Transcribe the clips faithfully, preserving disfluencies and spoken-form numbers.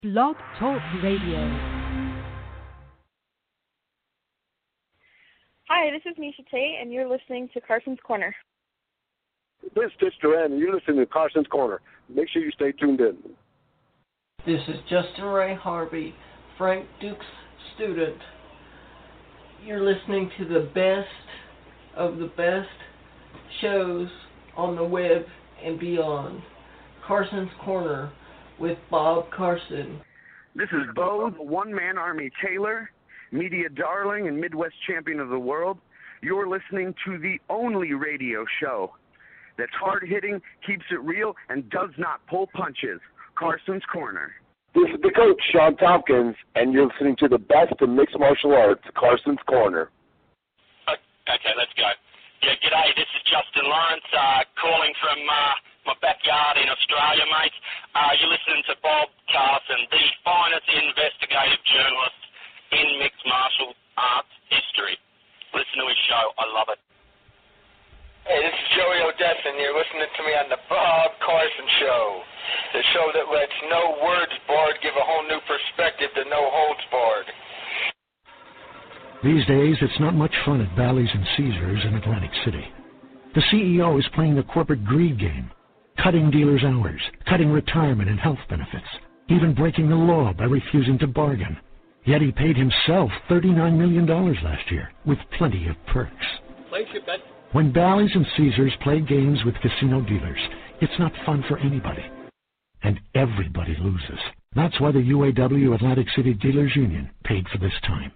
Blog Talk Radio. Hi, this is Misha Tate, and you're listening to Carson's Corner. This is Stitch Duran, and you're listening to Carson's Corner. Make sure you stay tuned in. This is Justin Ray Harvey, Frank Duke's student. You're listening to the best of the best shows on the web and beyond. Carson's Corner with Bob Carson. This is Bo, the one-man army Taylor, media darling and Midwest champion of the world. You're listening to the only radio show that's hard-hitting, keeps it real, and does not pull punches. Carson's Corner. This is the coach, Sean Tompkins, and you're listening to the best in mixed martial arts, Carson's Corner. Okay, let's go. Yeah, g'day, this is Justin Lawrence, uh, calling from uh, my backyard in Australia, mate. Uh, you're listening to Bob Carson, the finest investigative journalist in mixed martial arts history. Listen to his show. I love it. Hey, this is Joey Odessa, and you're listening to me on the Bob Carson Show, the show that lets no words barred give a whole new perspective to no holds barred. These days, it's not much fun at Bally's and Caesars in Atlantic City. The C E O is playing the corporate greed game, cutting dealers' hours, cutting retirement and health benefits, even breaking the law by refusing to bargain. Yet he paid himself thirty-nine million dollars last year, with plenty of perks. Place your bet. When Bally's and Caesars play games with casino dealers, it's not fun for anybody. And everybody loses. That's why the U A W Atlantic City Dealers Union paid for this time.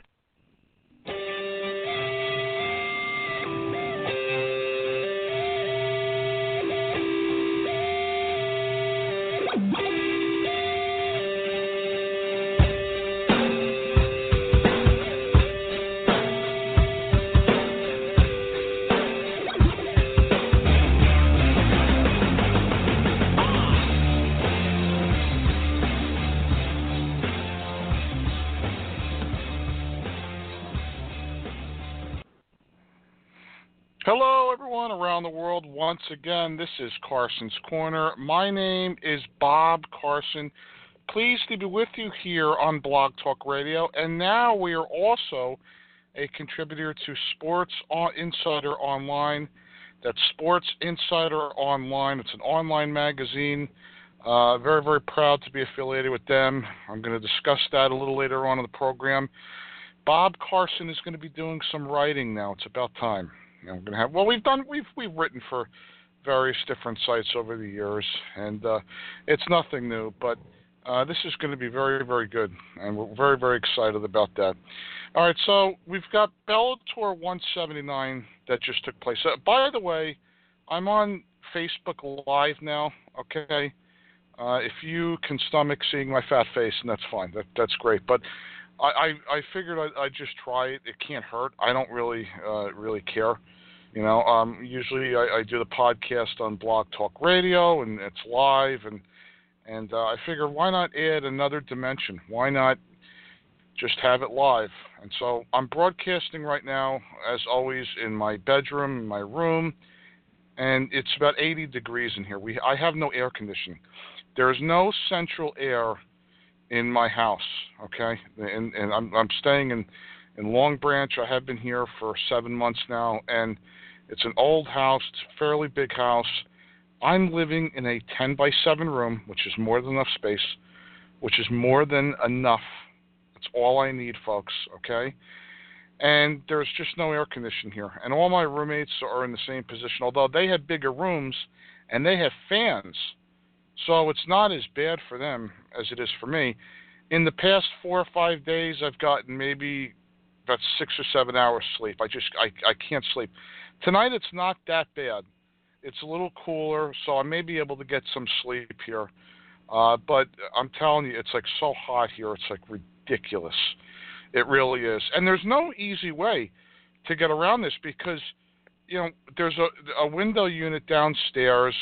Hello, everyone around the world. Once again, this is Carson's Corner. My name is Bob Carson. Pleased to be with you here on Blog Talk Radio. And now we are also a contributor to Sports Insider Online. That's Sports Insider Online. It's an online magazine. Uh, very, very proud to be affiliated with them. I'm going to discuss that a little later on in the program. Bob Carson is going to be doing some writing now. It's about time. I'm gonna have well, we've done we've we've written for various different sites over the years, and uh, it's nothing new. But uh, this is going to be very, very good, and we're very, very excited about that. All right, so we've got Bellator one seventy-nine that just took place. Uh, by the way, I'm on Facebook Live now. Okay, uh, if you can stomach seeing my fat face, and that's fine. That that's great. But I I, I figured I'd, I'd just try it. It can't hurt. I don't really uh, really care. You know, um, usually I, I do the podcast on Blog Talk Radio, and it's live, and and uh, I figured why not add another dimension? Why not just have it live? And so I'm broadcasting right now, as always, in my bedroom, in my room, and it's about eighty degrees in here. We I have no air conditioning. There is no central air in my house. Okay, and and I'm I'm staying in in Long Branch. I have been here for seven months now, and it's an old house. It's a fairly big house. I'm living in a ten by seven room, which is more than enough space, which is more than enough. That's all I need, folks, okay? And there's just no air conditioning here. And all my roommates are in the same position, although they have bigger rooms and they have fans. So it's not as bad for them as it is for me. In the past four or five days, I've gotten maybe about six or seven hours sleep. I just, I, I can't sleep. Tonight it's not that bad. It's a little cooler, so I may be able to get some sleep here. Uh, but I'm telling you, it's like so hot here. It's like ridiculous. It really is. And there's no easy way to get around this because, you know, there's a, a window unit downstairs,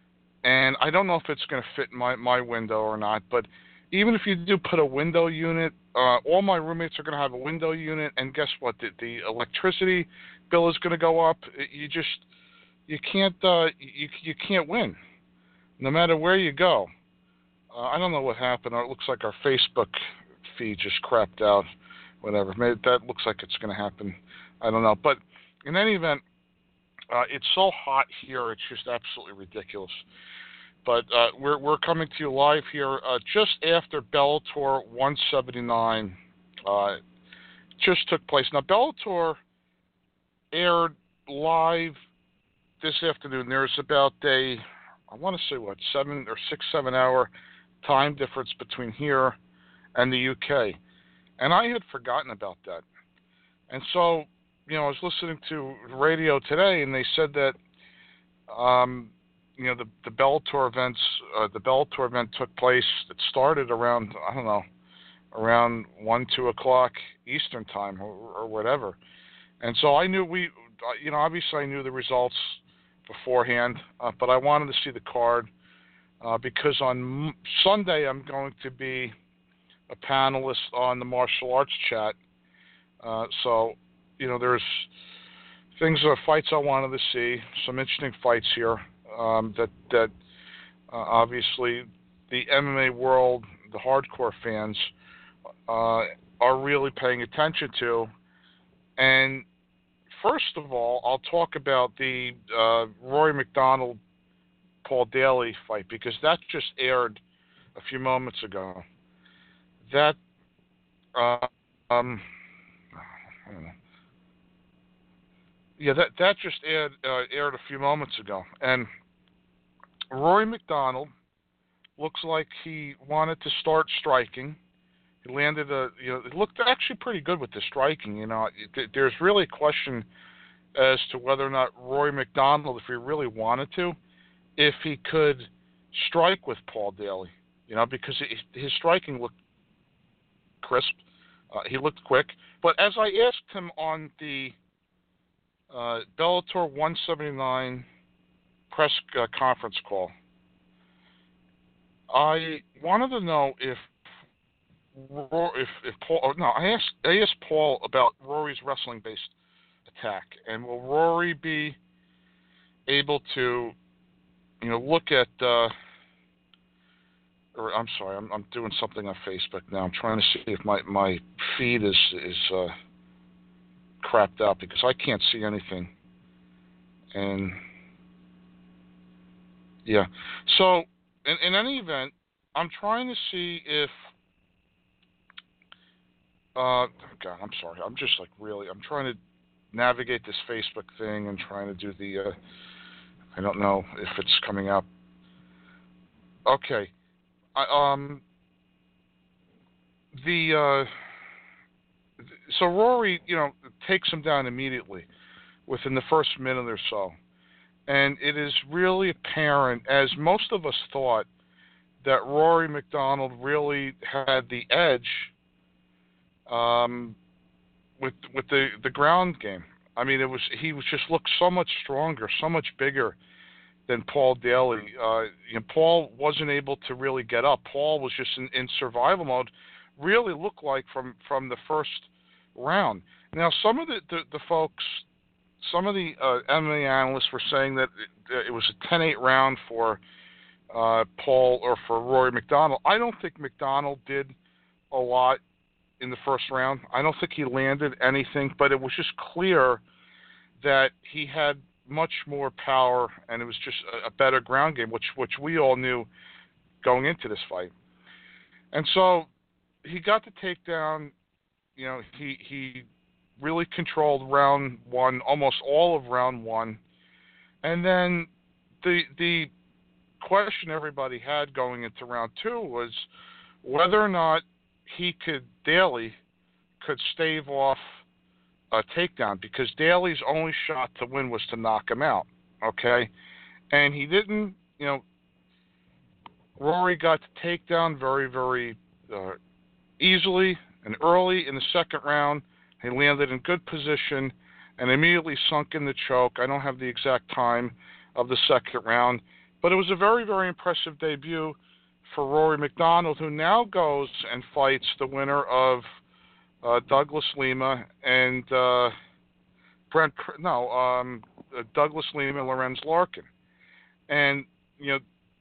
and I don't know if it's going to fit my, my window or not, but even if you do put a window unit, uh, all my roommates are going to have a window unit, and guess what? The, the electricity bill is going to go up. You just, you can't, uh, you you can't win, no matter where you go. Uh, I don't know what happened. It looks like our Facebook feed just crapped out. Whatever. Maybe that looks like it's going to happen. I don't know. But in any event, uh, it's so hot here. It's just absolutely ridiculous. But uh, we're we're coming to you live here uh, just after Bellator one seventy-nine uh, just took place. Now, Bellator aired live this afternoon. There's about a, I want to say what, seven or six, seven hour time difference between here and the U K. And I had forgotten about that. And so, you know, I was listening to radio today, and they said that, um, you know, the, the Bellator events, uh, the Bellator event took place. It started around, I don't know, around one, two o'clock Eastern time or, or whatever. And so I knew we, you know, obviously I knew the results beforehand, uh, but I wanted to see the card uh, because on M- Sunday I'm going to be a panelist on the martial arts chat. Uh, so, you know, there's things, uh, fights I wanted to see, some interesting fights here um, that, that uh, obviously the M M A world, the hardcore fans, uh, are really paying attention to. And first of all, I'll talk about the uh, Rory MacDonald Paul Daly fight because that just aired a few moments ago. That, uh, um, I don't know. Yeah, that that just aired uh, aired a few moments ago, and Rory MacDonald looks like he wanted to start striking. He landed a, you know, it looked actually pretty good with the striking. You know, it, there's really a question as to whether or not Rory MacDonald, if he really wanted to, if he could strike with Paul Daly. You know, because it, his striking looked crisp. Uh, he looked quick. But as I asked him on the uh, Bellator one seventy-nine press uh, conference call, I wanted to know if if if Paul. No, I asked I asked Paul about Rory's wrestling-based attack, and will Rory be able to, you know, look at? Uh, Or I'm sorry, I'm I'm doing something on Facebook now. I'm trying to see if my, my feed is is uh, crapped out because I can't see anything. And yeah, so in in any event, I'm trying to see if. Uh, God, I'm sorry. I'm just like really. I'm trying to navigate this Facebook thing and trying to do the. Uh, I don't know if it's coming up. Okay. I, um, the uh, so Rory, you know, takes him down immediately within the first minute or so, and it is really apparent, as most of us thought, that Rory MacDonald really had the edge um, with with the, the ground game. I mean, it was he was just looked so much stronger, so much bigger than Paul Daly. Uh, you know, Paul wasn't able to really get up. Paul was just in, in survival mode, really looked like from, from the first round. Now, some of the, the, the folks, some of the uh, M M A analysts were saying that it, it was a ten eight round for uh, Paul or for Rory MacDonald. I don't think MacDonald did a lot in the first round. I don't think he landed anything, but it was just clear that he had much more power, and it was just a, a better ground game, which which we all knew going into this fight. And so he got the takedown. You know, he he really controlled round one, almost all of round one. And then the the question everybody had going into round two was whether or not he could, Daly, could stave off a takedown, because Daly's only shot to win was to knock him out, okay? And he didn't, you know, Rory got the takedown very, very uh, easily and early in the second round. He landed in good position and immediately sunk in the choke. I don't have the exact time of the second round, but it was a very, very impressive debut for Rory MacDonald, who now goes and fights the winner of Uh, Douglas Lima and uh, Brent, no, um, uh, Douglas Lima and Lorenz Larkin. And, you know,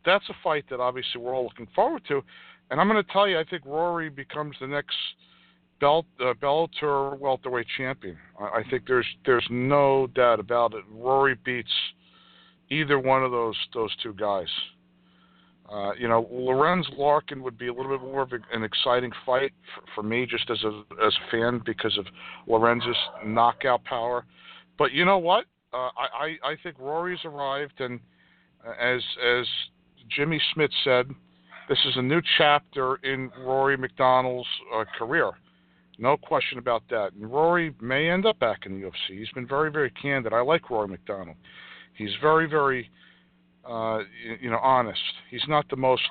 that's a fight that obviously we're all looking forward to. And I'm going to tell you, I think Rory becomes the next Belt, uh, Bellator welterweight champion. I, I think there's there's no doubt about it. Rory beats either one of those those two guys. Uh, you know, Lorenz Larkin would be a little bit more of a, an exciting fight for, for me, just as a as a fan, because of Lorenz's knockout power. But you know what? Uh, I, I I think Rory's arrived, and uh, as as Jimmy Smith said, this is a new chapter in Rory McDonald's uh, career. No question about that. And Rory may end up back in the U F C. He's been very, very candid. I like Rory McDonald. He's very, very, uh, you, you know, honest. He's not the most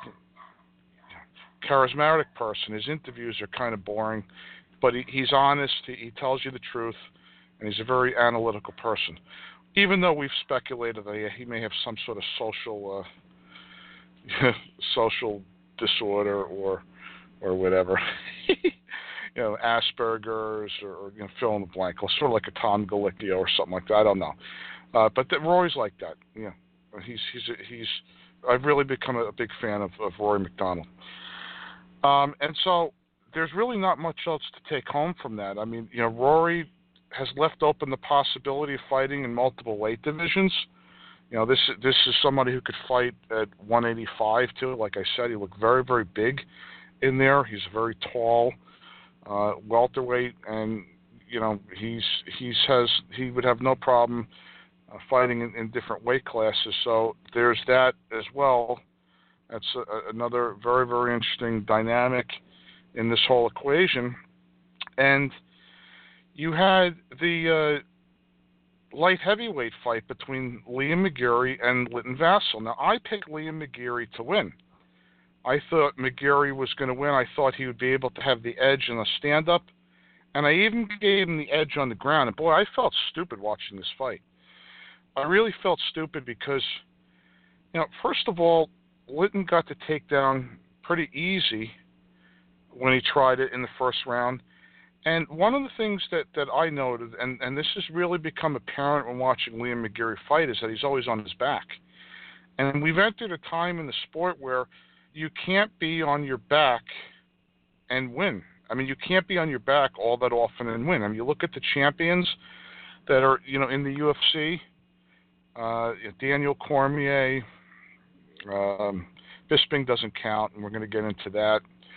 charismatic person. His interviews are kind of boring, but he, he's honest. He, he tells you the truth, and he's a very analytical person. Even though we've speculated that he may have some sort of social, uh, social disorder or, or whatever. You know, Asperger's or, or you know, fill in the blank, sort of like a Tom Galicchio or something like that. I don't know, uh, but the, Rory's like that. Yeah, he's he's he's. I've really become a, a big fan of, of Rory McDonald, um, and so there's really not much else to take home from that. I mean, you know, Rory has left open the possibility of fighting in multiple weight divisions. You know, this this is somebody who could fight at one eighty-five too. Like I said, he looked very very big in there. He's very tall. Uh, welterweight, and you know he's he's has he would have no problem uh, fighting in, in different weight classes. So there's that as well. That's a, another very very interesting dynamic in this whole equation. And you had the uh, light heavyweight fight between Liam McGeary and Linton Vassell. Now I picked Liam McGeary to win. I thought McGeary was going to win. I thought he would be able to have the edge in a stand-up. And I even gave him the edge on the ground. And, boy, I felt stupid watching this fight. I really felt stupid because, you know, first of all, Linton got the takedown pretty easy when he tried it in the first round. And one of the things that, that I noted, and, and this has really become apparent when watching Liam McGeary fight, is that he's always on his back. And we've entered a time in the sport where you can't be on your back and win. I mean, you can't be on your back all that often and win. I mean, you look at the champions that are, you know, in the U F C, uh, Daniel Cormier, um, Bisping doesn't count, and we're going to get into that.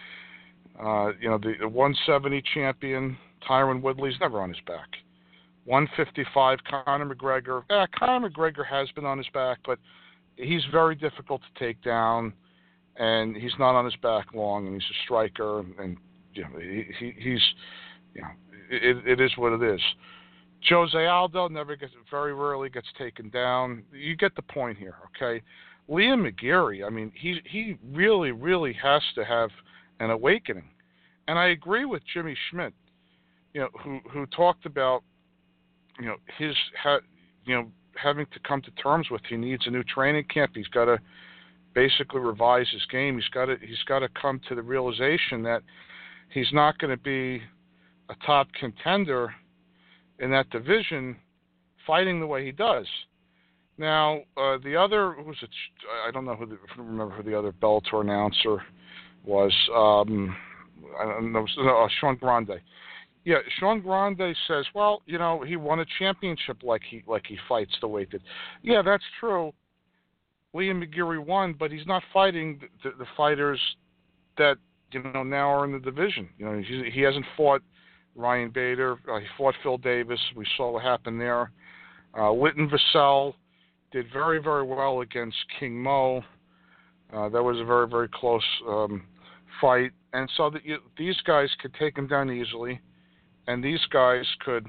Uh, you know, the, the one seventy champion, Tyron Woodley's never on his back. one fifty-five, Conor McGregor. Yeah, Conor McGregor has been on his back, but he's very difficult to take down. And he's not on his back long, and he's a striker, and, and you know, he, he, he's, you know, it, it is what it is. Jose Aldo never gets, very rarely gets taken down. You get the point here, okay? Liam McGeary, I mean, he he really, really has to have an awakening, and I agree with Jimmy Schmidt, you know, who who talked about, you know, his, ha, you know, having to come to terms with he needs a new training camp. He's got to basically revise his game. He's got to he's got to come to the realization that he's not going to be a top contender in that division fighting the way he does. Now, uh, the other who was it? I don't know who the, I don't remember who the other Bellator announcer was. Um, I don't know. Uh, Sean Grande. Yeah, Sean Grande says, well, you know, he won a championship like he like he fights the way he did. Yeah, that's true. Liam McGeary won, but he's not fighting the, the fighters that, you know, now are in the division. You know, he, he hasn't fought Ryan Bader. Uh, he fought Phil Davis. We saw what happened there. Uh, Linton Vassell did very, very well against King Mo. Uh, that was a very, very close um, fight. And so that you, these guys could take him down easily, and these guys could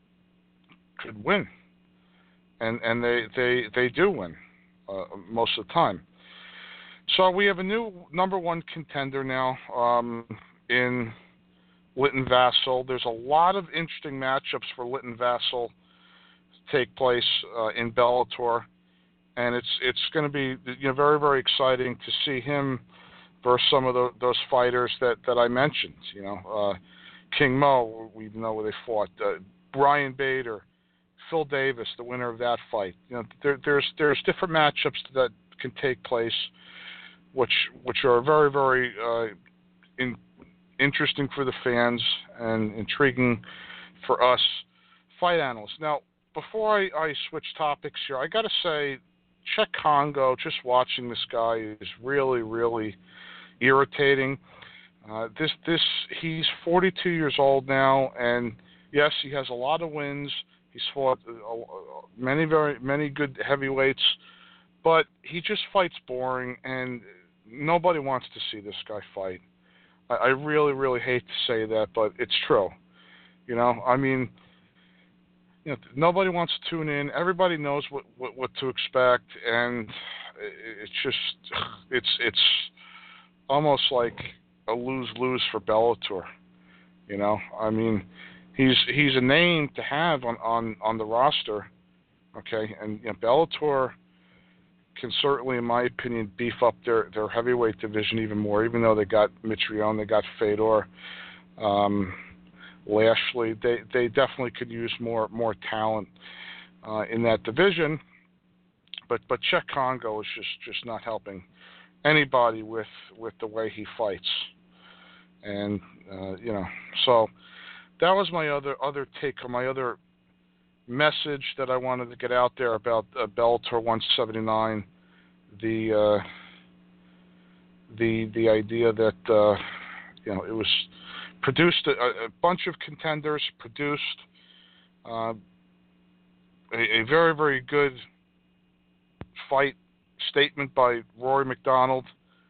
could win. And and they, they, they do win. Uh, most of the time. So we have a new number one contender now um, in Linton Vassell. There's a lot of interesting matchups for Linton Vassell to take place uh, in Bellator, and it's it's going to be, you know, very very exciting to see him versus some of the, those fighters that, that I mentioned. You know, uh, King Mo, we know where they fought. Uh, Brian Bader, Phil Davis, the winner of that fight. You know, there, there's there's different matchups that can take place, which which are very, very uh, in, interesting for the fans and intriguing for us fight analysts. Now, before I, I switch topics here, I got to say, Cheick Kongo, just watching this guy is really, really irritating. Uh, this this he's forty-two years old now, and yes, he has a lot of wins. He's fought uh, many, very many good heavyweights, but he just fights boring, and nobody wants to see this guy fight. I, I really, really hate to say that, but it's true. You know, I mean, you know, nobody wants to tune in. Everybody knows what, what, what to expect, and it's just it's it's almost like a lose-lose for Bellator. You know, I mean, he's he's a name to have on, on, on the roster, okay, and you know, Bellator can certainly, in my opinion, beef up their, their heavyweight division even more, even though they got Mitrione, they got Fedor, um, Lashley. They they definitely could use more more talent uh, in that division. But but Cheick Kongo is just, just not helping anybody with with the way he fights. And uh, you know, so that was my other other take on my other message that I wanted to get out there about uh, Bellator one seventy-nine. The uh, the the idea that uh, you know, it was produced a, a bunch of contenders, produced uh, a, a very, very good fight statement by Rory McDonald.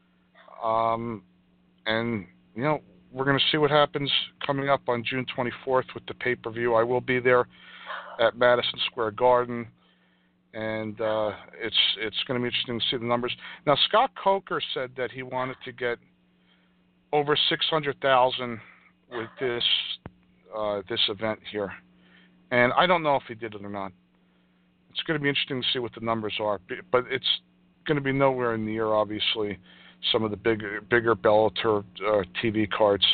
Um, and, you know, we're going to see what happens coming up on June twenty-fourth with the pay-per-view. I will be there at Madison Square Garden, and uh, it's it's going to be interesting to see the numbers. Now, Scott Coker said that he wanted to get over six hundred thousand with this uh, this event here, and I don't know if he did it or not. It's going to be interesting to see what the numbers are, but it's going to be nowhere near, obviously, some of the bigger bigger Bellator uh, T V cards,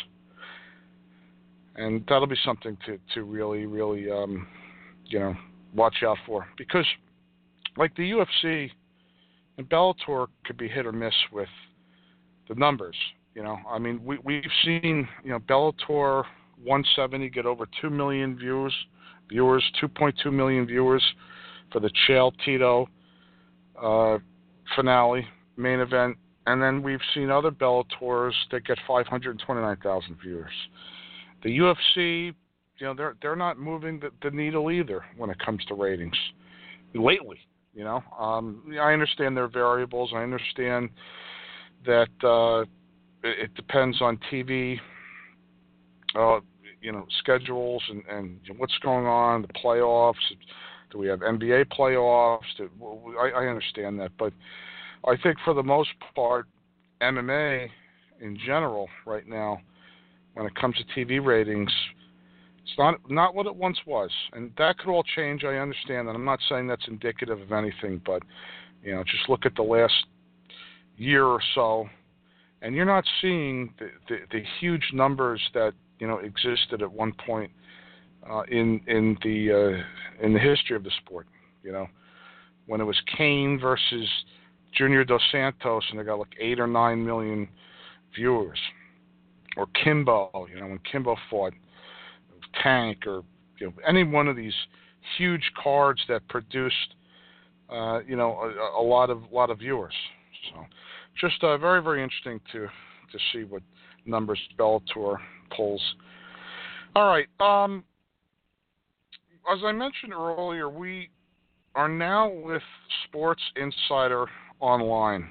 and that'll be something to to really really um, you know, watch out for, because like the U F C and Bellator could be hit or miss with the numbers. You know, I mean, we, we've seen, you know, Bellator one seventy get over two million viewers, viewers, two point two million viewers for the Chael Tito uh, finale, main event. And then we've seen other Bellators that get five hundred twenty-nine thousand viewers. The U F C, you know, they're they're not moving the, the needle either when it comes to ratings lately. You know, um, I understand there are variables. I understand that uh, it, it depends on T V, uh, you know, schedules and, and what's going on, the playoffs. Do we have N B A playoffs? Do, I, I understand that, but I think for the most part, M M A in general right now, when it comes to T V ratings, it's not not what it once was, and that could all change. I understand that. I'm not saying that's indicative of anything, but you know, just look at the last year or so, and you're not seeing the, the, the huge numbers that you know existed at one point uh, in in the uh, in the history of the sport. You know, when it was Kane versus Junior Dos Santos, and they got like eight or nine million viewers, or Kimbo. You know, when Kimbo fought Tank, or you know, any one of these huge cards that produced, uh, you know, a, a lot of lot of viewers. So, just uh, very very interesting to to see what numbers Bellator pulls. All right. Um, as I mentioned earlier, we are now with Sports Insider Online,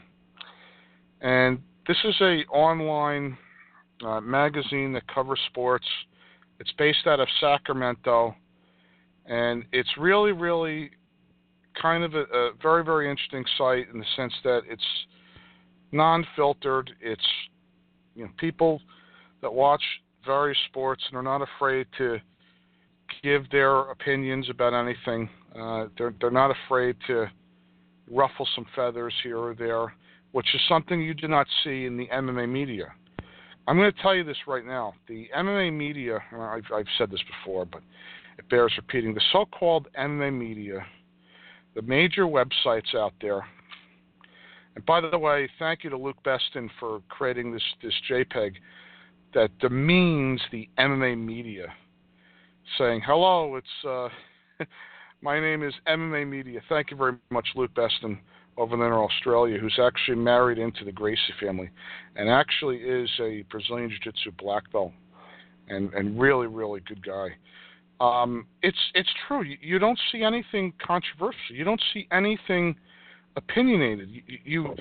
and this is a online uh, magazine that covers sports. It's based out of Sacramento, and it's really, really kind of a, a very, very interesting site in the sense that it's non-filtered. It's, you know, people that watch various sports and are not afraid to give their opinions about anything. Uh, they're they're not afraid to ruffle some feathers here or there, which is something you do not see in the M M A media. I'm going to tell you this right now. The M M A media, I've, I've said this before, but it bears repeating, the so-called M M A media, the major websites out there, And by the way, thank you to Luke Beston for creating this, this JPEG that demeans the M M A media, saying, hello, it's uh, my name is M M A Media. Thank you very much, Luke Beston, over there in Australia, who's actually married into the Gracie family and actually is a Brazilian Jiu-Jitsu black belt and, and really, really good guy. Um, it's it's true. You, you don't see anything controversial. You don't see anything opinionated. You you,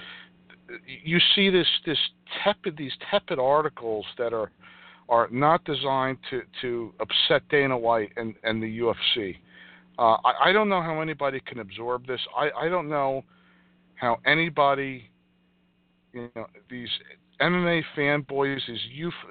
you see this this tepid these tepid articles that are are not designed to, to upset Dana White and, and the U F C. Uh, I, I don't know how anybody can absorb this. I, I don't know how anybody, you know, these M M A fanboys, these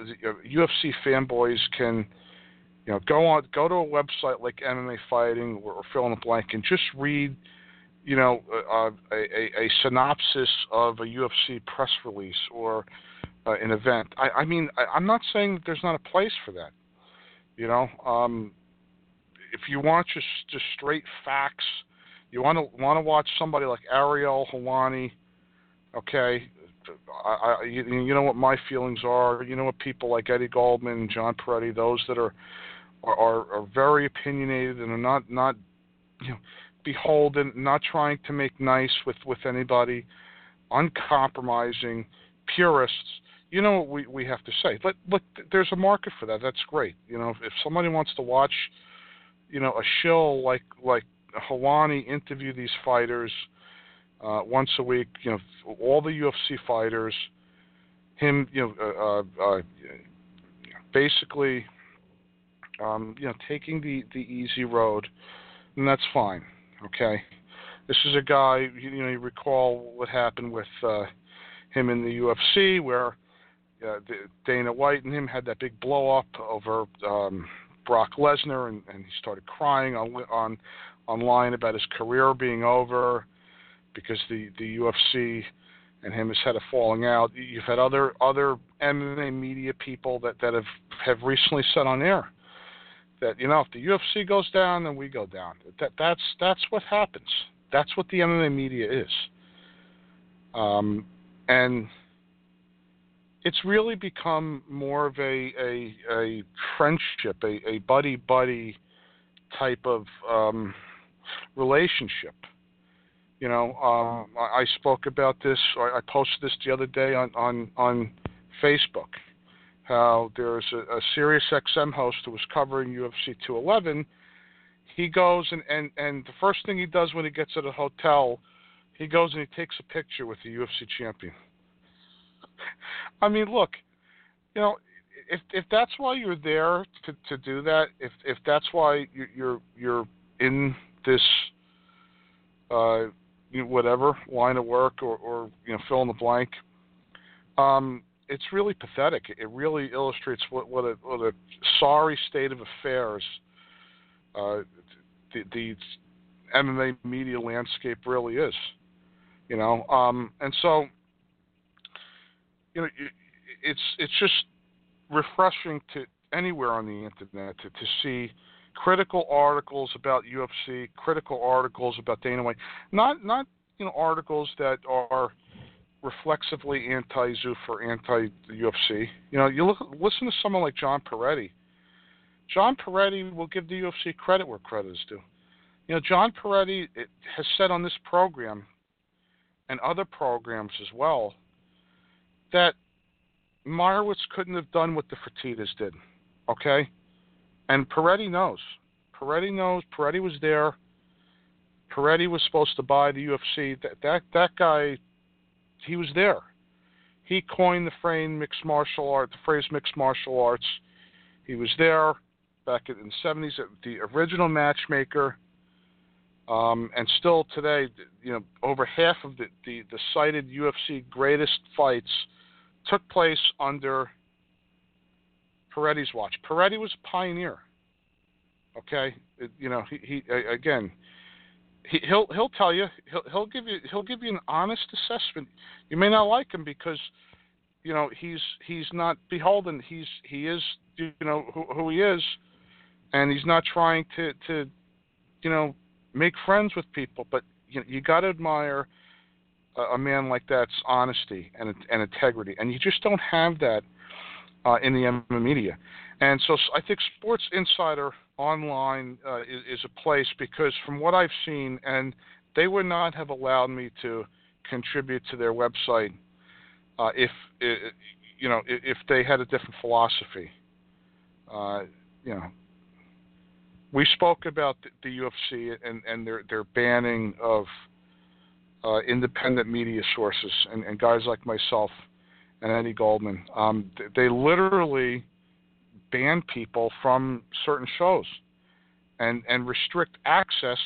U F C fanboys can, you know, go on, go to a website like M M A Fighting or, or fill in the blank and just read, you know, a, a, a synopsis of a U F C press release or uh, an event. I, I mean, I, I'm not saying that there's not a place for that. You know, um, if you want just just straight facts, you want to want to watch somebody like Ariel Helwani. Okay, I, I, you, you know what my feelings are. You know what people like Eddie Goldman, John Peretti, those that are are, are very opinionated and are not not you know beholden, not trying to make nice with, with anybody, uncompromising, purists. You know what we, we have to say. But look, there's a market for that. That's great. You know, if, if somebody wants to watch, you know, a shill like like Helwani interview these fighters uh, once a week, you know, all the U F C fighters, him, you know, uh, uh, basically, um, you know, taking the, the easy road, and that's fine. Okay, this is a guy. You know, you recall what happened with uh, him in the U F C, where uh, Dana White and him had that big blow up over um, Brock Lesnar, and, and he started crying on on online about his career being over because the, the U F C and him has had a falling out. You've had other other M M A media people that, that have, have recently said on air that, you know, if the U F C goes down, then we go down. That that's that's what happens. That's what the M M A media is. Um, and it's really become more of a a, a friendship, a, a buddy buddy type of um, relationship. You know, um, I, I spoke about this. I, I posted this the other day on on, on Facebook. How there's a, a Sirius X M host who was covering U F C two eleven. He goes and, and, and the first thing he does when he gets at a hotel, he goes and he takes a picture with the U F C champion. I mean, look, you know, if if that's why you're there to, to do that, if if that's why you're you're in this uh, you know, whatever line of work or, or you know fill in the blank, um, it's really pathetic. It really illustrates what what a, what a sorry state of affairs uh, the, the M M A media landscape really is. You know, um, and so. You know, it's it's just refreshing to anywhere on the internet to, to see critical articles about U F C, critical articles about Dana White, not not you know articles that are reflexively anti-Zuffa or anti-U F C. You know, you look listen to someone like John Peretti. John Peretti will give the U F C credit where credit is due. You know, John Peretti has said on this program and other programs as well that Meyerowitz couldn't have done what the Fertittas did, okay? And Peretti knows. Peretti knows. Peretti was there. Peretti was supposed to buy the U F C. That that that guy, he was there. He coined the phrase mixed martial art. The phrase mixed martial arts. He was there back in the seventies, the original matchmaker. Um, and still today, you know, over half of the, the, the cited U F C greatest fights took place under Peretti's watch. Peretti was a pioneer. Okay, it, you know, he, he again, he, he'll he'll tell you, he'll he'll give you he'll give you an honest assessment. You may not like him because, you know, he's he's not beholden. He's he is you know who, who he is, and he's not trying to to, you know, make friends with people. But you know, you got to admire a, a man like that's honesty and and integrity, and you just don't have that uh, in the M M A media. And so I think Sports Insider Online uh, is, is a place because from what I've seen, and they would not have allowed me to contribute to their website uh, if you know if they had a different philosophy. Uh, you know, we spoke about the, the U F C and, and their their banning of uh, independent media sources and, and guys like myself and Eddie Goldman. Um, they literally ban people from certain shows and and restrict access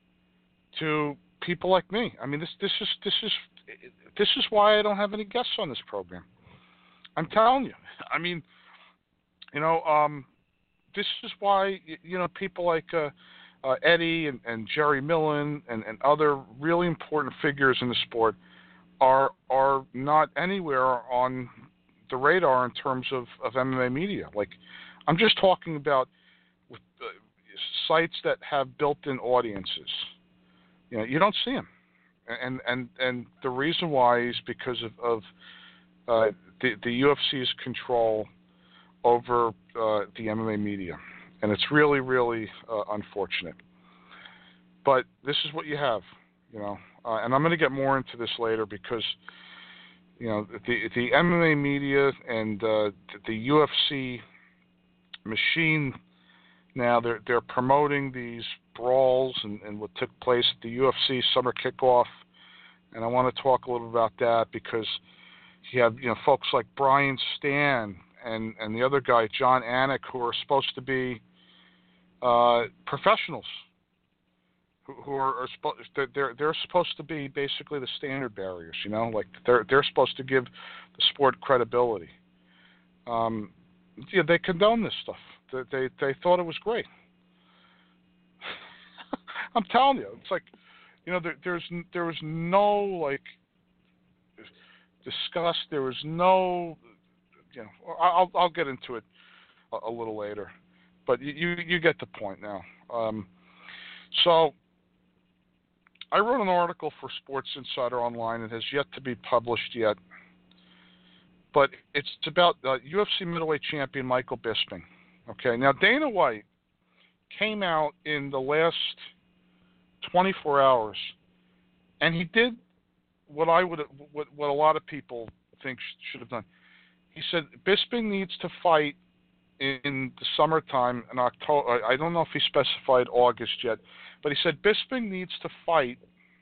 to people like me. I mean, this this is this is this is why I don't have any guests on this program. I'm telling you. I mean, you know, um, this is why you know people like uh, uh, Eddie and, and Jerry Millen and, and other really important figures in the sport are are not anywhere on the radar in terms of, of M M A media. Like, I'm just talking about with, uh, sites that have built-in audiences. You know, you don't see them, and and and the reason why is because of, of uh, the the U F C's control over uh, the M M A media, and it's really really uh, unfortunate. But this is what you have, you know, uh, and I'm going to get more into this later because you know the the M M A media and uh, the U F C machine now they're they're promoting these brawls and, and what took place at the U F C summer kickoff, and I want to talk a little about that because you have you know folks like Brian Stan and, and the other guy John Anik who are supposed to be uh, professionals who, who are, are supposed they're they're supposed to be basically the standard bearers, you know, like they're they're supposed to give the sport credibility. Um, yeah, they condone this stuff. They they, they thought it was great. I'm telling you, it's like, you know, there, there's there was no like disgust. There was no, you know, I'll I'll get into it a, a little later, but you, you you get the point now. Um, so I wrote an article for Sports Insider Online. It has yet to be published yet, but it's about uh, U F C middleweight champion Michael Bisping. Okay, now Dana White came out in the last twenty-four hours, and he did what I would, what, what a lot of people think should have done. He said Bisping needs to fight in, in the summertime in October. I don't know if he specified August yet, but he said Bisping needs to fight,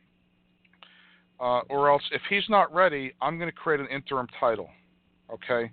uh, or else if he's not ready, I'm going to create an interim title. Okay,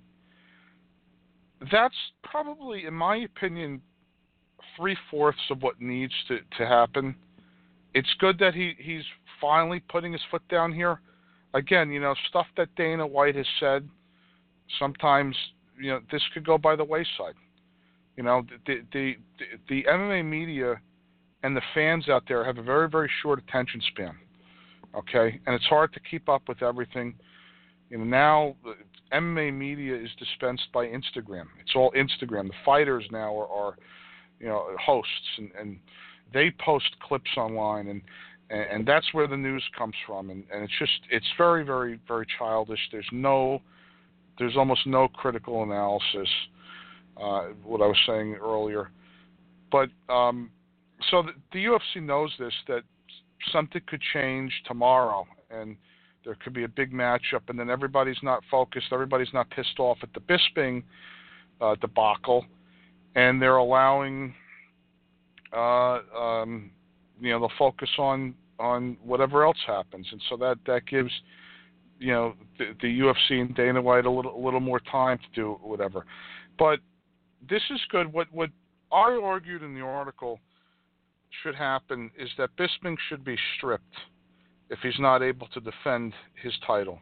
that's probably, in my opinion, three fourths of what needs to, to happen. It's good that he, he's finally putting his foot down here. Again, you know, stuff that Dana White has said, sometimes, you know, this could go by the wayside. You know, the the the, the M M A media and the fans out there have a very, very short attention span. Okay? And it's hard to keep up with everything. You know, now M M A media is dispensed by Instagram. It's all Instagram. The fighters now are, are you know, hosts, and, and they post clips online, and, and and that's where the news comes from, and, and it's just it's very very very childish. There's no there's almost no critical analysis. Uh, what I was saying earlier, but um, so the, the U F C knows this, that something could change tomorrow, and there could be a big matchup, and then everybody's not focused, everybody's not pissed off at the Bisping uh, debacle, and they're allowing. Uh, um, you know, they'll focus on, on whatever else happens, and so that, that gives, you know, the, the U F C and Dana White a little a little more time to do whatever. But this is good. What what I argued in the article should happen is that Bisping should be stripped if he's not able to defend his title.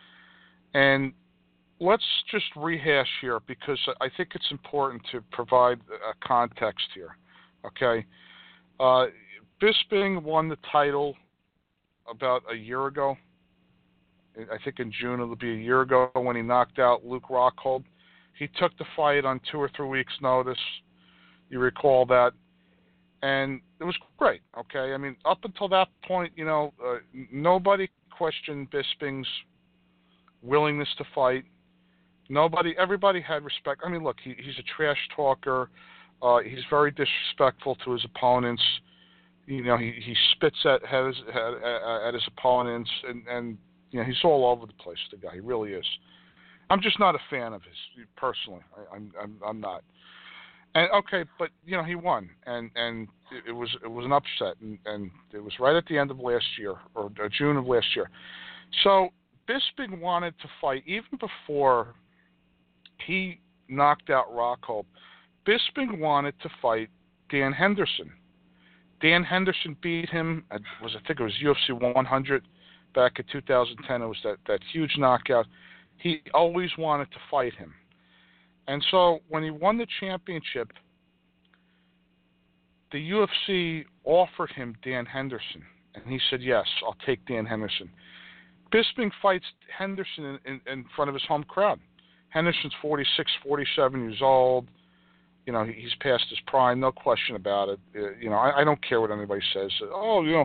And let's just rehash here because I think it's important to provide a context here. Okay, uh, Bisping won the title about a year ago. I think in June it'll be a year ago when he knocked out Luke Rockhold. He took the fight on two or three weeks' notice. You recall that, and it was great. Okay, I mean up until that point, you know, uh, nobody questioned Bisping's willingness to fight. Nobody, everybody had respect. I mean, look, he, he's a trash talker. Uh, he's very disrespectful to his opponents. You know, he, he spits at at his, at, at his opponents, and, and you know, he's all over the place. The guy, he really is. I'm just not a fan of his personally. I, I'm I'm I'm not. And okay, but you know, he won, and and it, it was it was an upset, and, and it was right at the end of last year or June of last year. So Bisping wanted to fight even before he knocked out Rockhold. Bisping wanted to fight Dan Henderson. Dan Henderson beat him at, was I think it was U F C one hundred back in two thousand ten. It was that, that huge knockout. He always wanted to fight him. And so when he won the championship, the U F C offered him Dan Henderson. And he said, yes, I'll take Dan Henderson. Bisping fights Henderson in, in, in front of his home crowd. Henderson's forty-six, forty-seven years old. You know, he's past his prime, no question about it. Uh, you know, I, I don't care what anybody says. Oh, you know,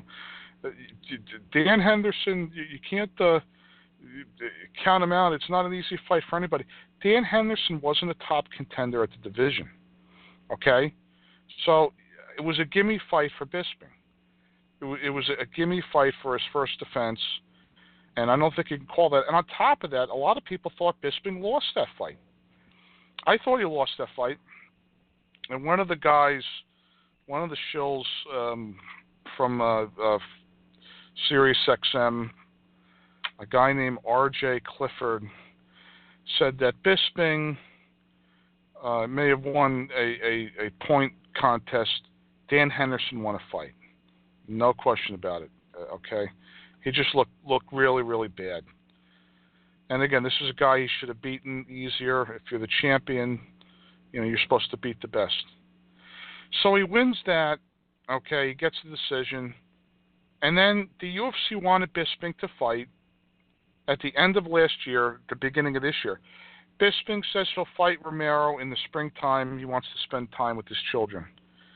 Dan Henderson, you, you can't uh, count him out. It's not an easy fight for anybody. Dan Henderson wasn't a top contender at the division, okay? So it was a gimme fight for Bisping. It, w- it was a gimme fight for his first defense, and I don't think you can call that. And on top of that, a lot of people thought Bisping lost that fight. I thought he lost that fight. And one of the guys, one of the shills um, from uh, uh, Sirius X M, a guy named R J Clifford, said that Bisping uh, may have won a, a, a point contest. Dan Henderson won a fight. No question about it, uh, okay? He just looked, looked really, really bad. And again, this is a guy he should have beaten easier. If you're the champion, you know, you're supposed to beat the best. So he wins that, okay, he gets the decision. And then the U F C wanted Bisping to fight at the end of last year, the beginning of this year. Bisping says he'll fight Romero in the springtime. He wants to spend time with his children.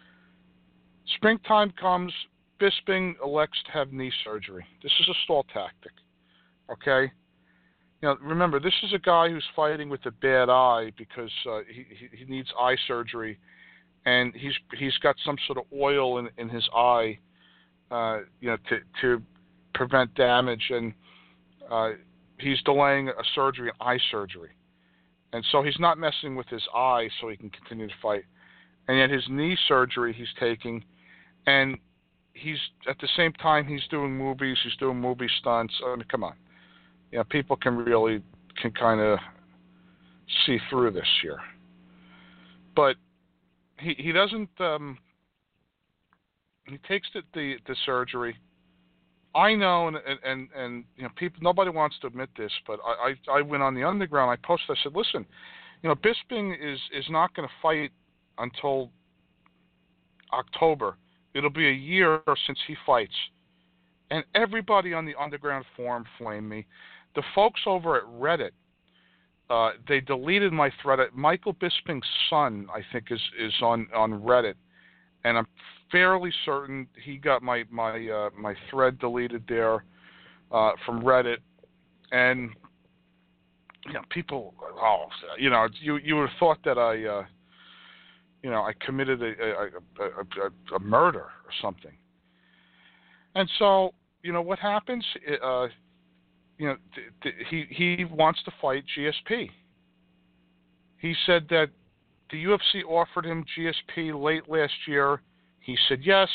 Springtime comes, Bisping elects to have knee surgery. This is a stall tactic, okay? You know, remember, this is a guy who's fighting with a bad eye because uh, he, he he needs eye surgery, and he's he's got some sort of oil in in his eye, uh, you know, to to prevent damage, and uh, he's delaying a surgery, an eye surgery, and so he's not messing with his eye so he can continue to fight, and yet his knee surgery he's taking, and he's at the same time he's doing movies, he's doing movie stunts. I mean, come on. You know, people can really can kind of see through this here, but he he doesn't. Um, he takes the, the the surgery. I know, and and and you know, people. Nobody wants to admit this, but I I, I went on the underground. I posted. I said, listen, you know, Bisping is is not going to fight until October. It'll be a year since he fights, and everybody on the underground forum flamed me. The folks over at Reddit, uh, they deleted my thread. Michael Bisping's son, I think, is, is on, on Reddit, and I'm fairly certain he got my my uh, my thread deleted there uh, from Reddit. And you know, people, oh, you know, you you would have thought that I, uh, you know, I committed a a, a, a a murder or something. And so, you know, what happens? Uh, You know, th- th- he he wants to fight G S P. He said that the U F C offered him G S P late last year. He said yes.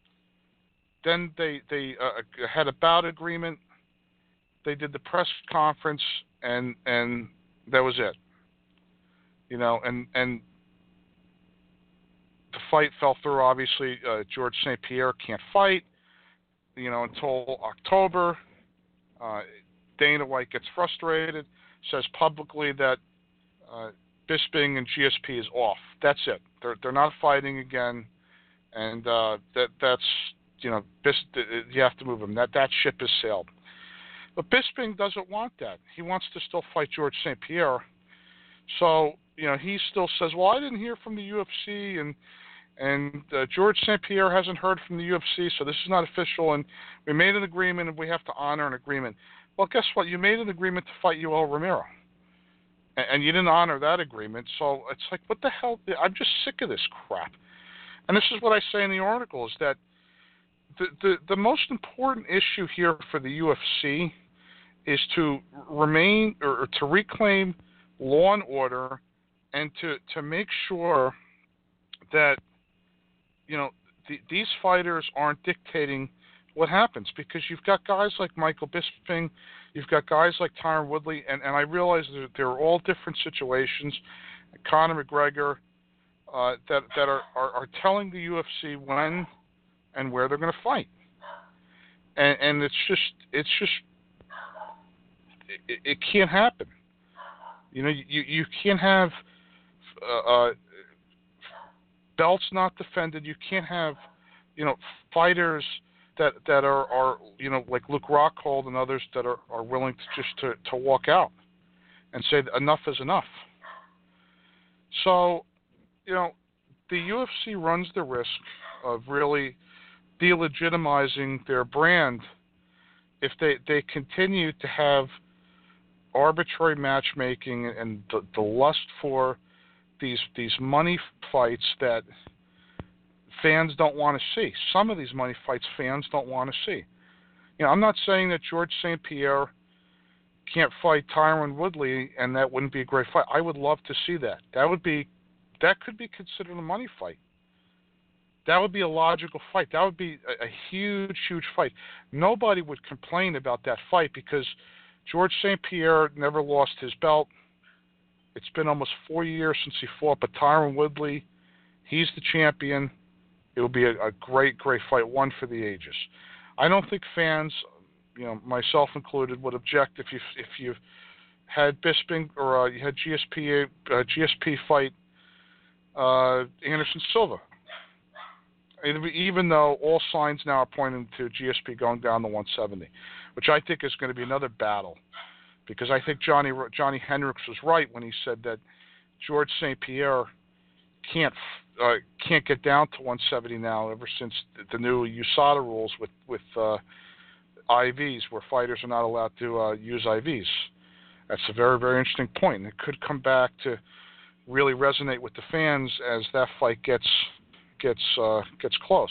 Then they they uh, had a bout agreement. They did the press conference, and and that was it. You know, and and the fight fell through. Obviously, uh, George Saint Pierre can't fight, you know, until October. Uh, Dana White gets frustrated, says publicly that uh, Bisping and G S P is off. That's it. They're they're not fighting again, and uh, that that's you know Bis- you have to move him. That that ship has sailed. But Bisping doesn't want that. He wants to still fight George Saint Pierre. So you know he still says, well, I didn't hear from the U F C, and And uh, George Saint Pierre hasn't heard from the U F C, so this is not official. And we made an agreement, and we have to honor an agreement. Well, guess what? You made an agreement to fight Yoel Romero, and, and you didn't honor that agreement. So it's like, what the hell? I'm just sick of this crap. And this is what I say in the article, is that the, the, the most important issue here for the U F C is to remain or, or to reclaim law and order, and to, to make sure that, you know, the, these fighters aren't dictating what happens, because you've got guys like Michael Bisping, you've got guys like Tyron Woodley, and, and I realize that they're all different situations, Conor McGregor, uh, that, that are, are, are telling the U F C when and where they're going to fight. And, and it's just, it's just, it, it can't happen. You know, you, you can't have uh, uh, belts not defended. You can't have, you know, fighters that that are, are you know, like Luke Rockhold and others that are, are willing to just to, to walk out and say enough is enough. So, you know, the U F C runs the risk of really delegitimizing their brand if they, they continue to have arbitrary matchmaking and the, the lust for these these money fights that fans don't want to see. Some of these money fights fans don't want to see. You know, I'm not saying that George Saint Pierre can't fight Tyron Woodley and that wouldn't be a great fight. I would love to see that. That would be that could be considered a money fight. That would be a logical fight. That would be a, a huge, huge fight. Nobody would complain about that fight because George Saint Pierre never lost his belt. It's been almost four years since he fought, but Tyron Woodley, he's the champion. It will be a, a great, great fight, one for the ages. I don't think fans, you know, myself included, would object if you if you had Bisping or uh, you had G S P uh, G S P fight uh, Anderson Silva. Even though all signs now are pointing to G S P going down to one seventy, which I think is going to be another battle, because I think Johnny Johnny Hendricks was right when he said that George Saint Pierre can't uh, can't get down to one seventy now ever since the, the new U S A D A rules with with uh, I Vs, where fighters are not allowed to uh, use I Vs. That's a very, very interesting point. And it could come back to really resonate with the fans as that fight gets gets uh, gets close.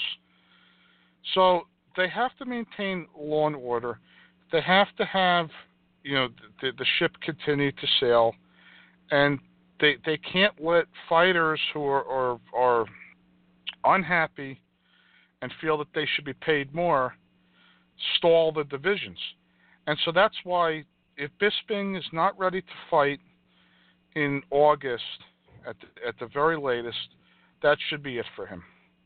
So they have to maintain law and order. They have to have, you know, the, the ship continue to sail, and they they can't let fighters who are, are are unhappy and feel that they should be paid more stall the divisions. And so that's why if Bisping is not ready to fight in August at the, at the very latest, that should be it for him.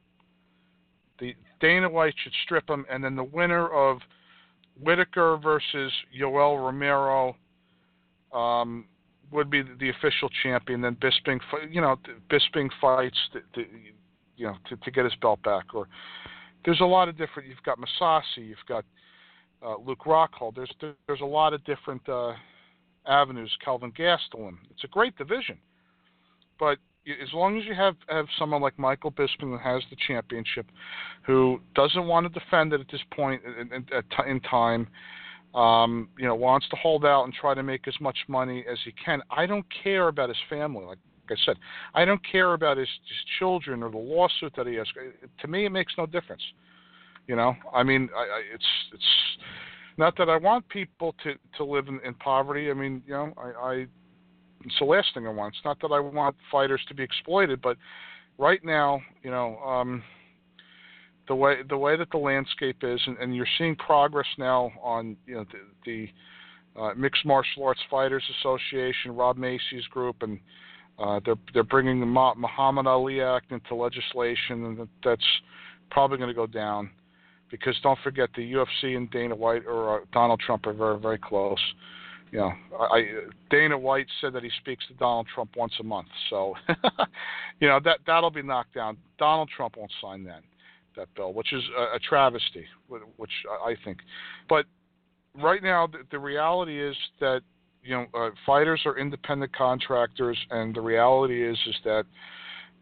The Dana White should strip him, and then the winner of Whitaker versus Yoel Romero um, would be the official champion. Then Bisping, you know, Bisping fights, the, the, you know, to, to get his belt back. Or there's a lot of different. You've got Masasi, you've got uh, Luke Rockhold. There's there's a lot of different uh, avenues. Kelvin Gastelum. It's a great division, but as long as you have, have someone like Michael Bisping who has the championship, who doesn't want to defend it at this point in, in, in time, um, you know, wants to hold out and try to make as much money as he can. I don't care about his family. Like, like I said, I don't care about his, his children or the lawsuit that he has. To me, it makes no difference. You know, I mean, I, I, it's it's not that I want people to, to live in, in poverty. I mean, you know, I. I It's the last thing I want. It's not that I want fighters to be exploited, but right now, you know, um, the way the way that the landscape is, and, and you're seeing progress now on, you know, the, the uh, Mixed Martial Arts Fighters Association, Rob Macy's group, and uh, they're they're bringing the Muhammad Ali Act into legislation, and that's probably going to go down, because don't forget the U F C and Dana White or uh, Donald Trump are very, very close. You know, I, Dana White said that he speaks to Donald Trump once a month. So, you know, that, that'll be knocked down. Donald Trump won't sign that that bill, which is a, a travesty, which I think. But right now, the, the reality is that, you know, uh, fighters are independent contractors, and the reality is is that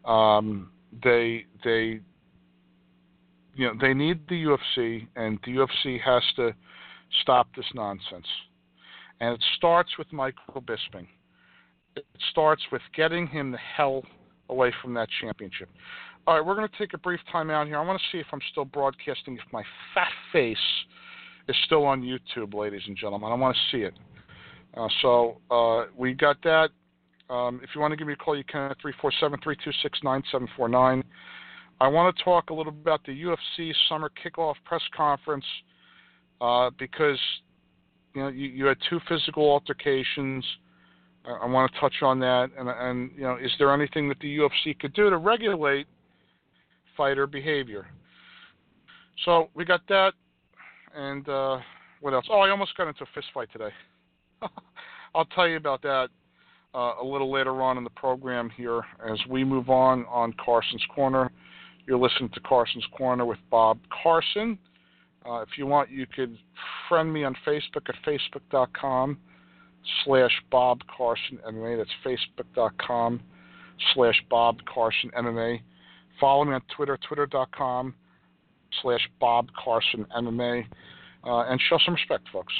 Um, they they you know they need the U F C, and the U F C has to stop this nonsense. And it starts with Michael Bisping. It starts with getting him the hell away from that championship. All right, we're going to take a brief time out here. I want to see if I'm still broadcasting, if my fat face is still on YouTube, ladies and gentlemen. I want to see it. Uh, so uh, we got that. Um, if you want to give me a call, you can at three four seven, three two six, nine seven four nine. I want to talk a little about the U F C summer kickoff press conference uh, because you know you, you had two physical altercations. I, I want to touch on that, and, and you know, is there anything that the U F C could do to regulate fighter behavior? So we got that, and uh, what else? Oh, I almost got into a fist fight today. I'll tell you about that uh, a little later on in the program here as we move on on Carson's Corner. You're listening to Carson's Corner with Bob Carson. Uh, if you want, you could friend me on Facebook at facebook.com slash Bob Carson MMA. That's facebook.com slash Bob Carson MMA. Follow me on Twitter, twitter.com slash Bob Carson MMA. Uh, and show some respect, folks.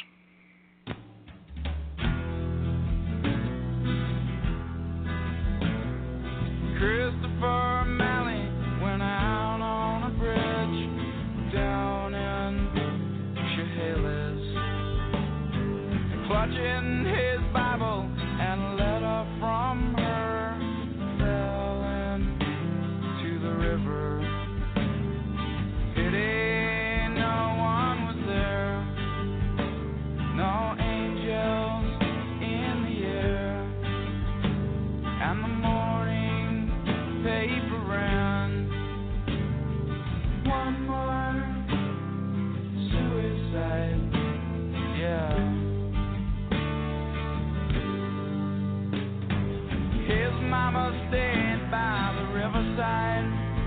Christopher Malley went out on a bridge down in Chehalis, clutching his Bible and a letter from her fell into the river. Pity no one was there, no angels in the air, and the morning paper ran one more suicide, yeah. His mama stayed by the riverside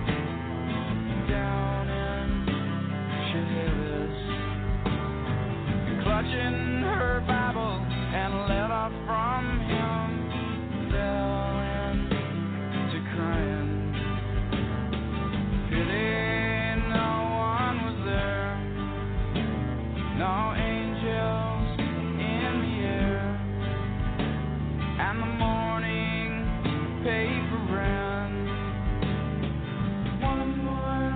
down in Chehalis, clutching her Bible and a letter from him fell into crying. Pity no one was there, no angels in the air, and the morning paper ran one more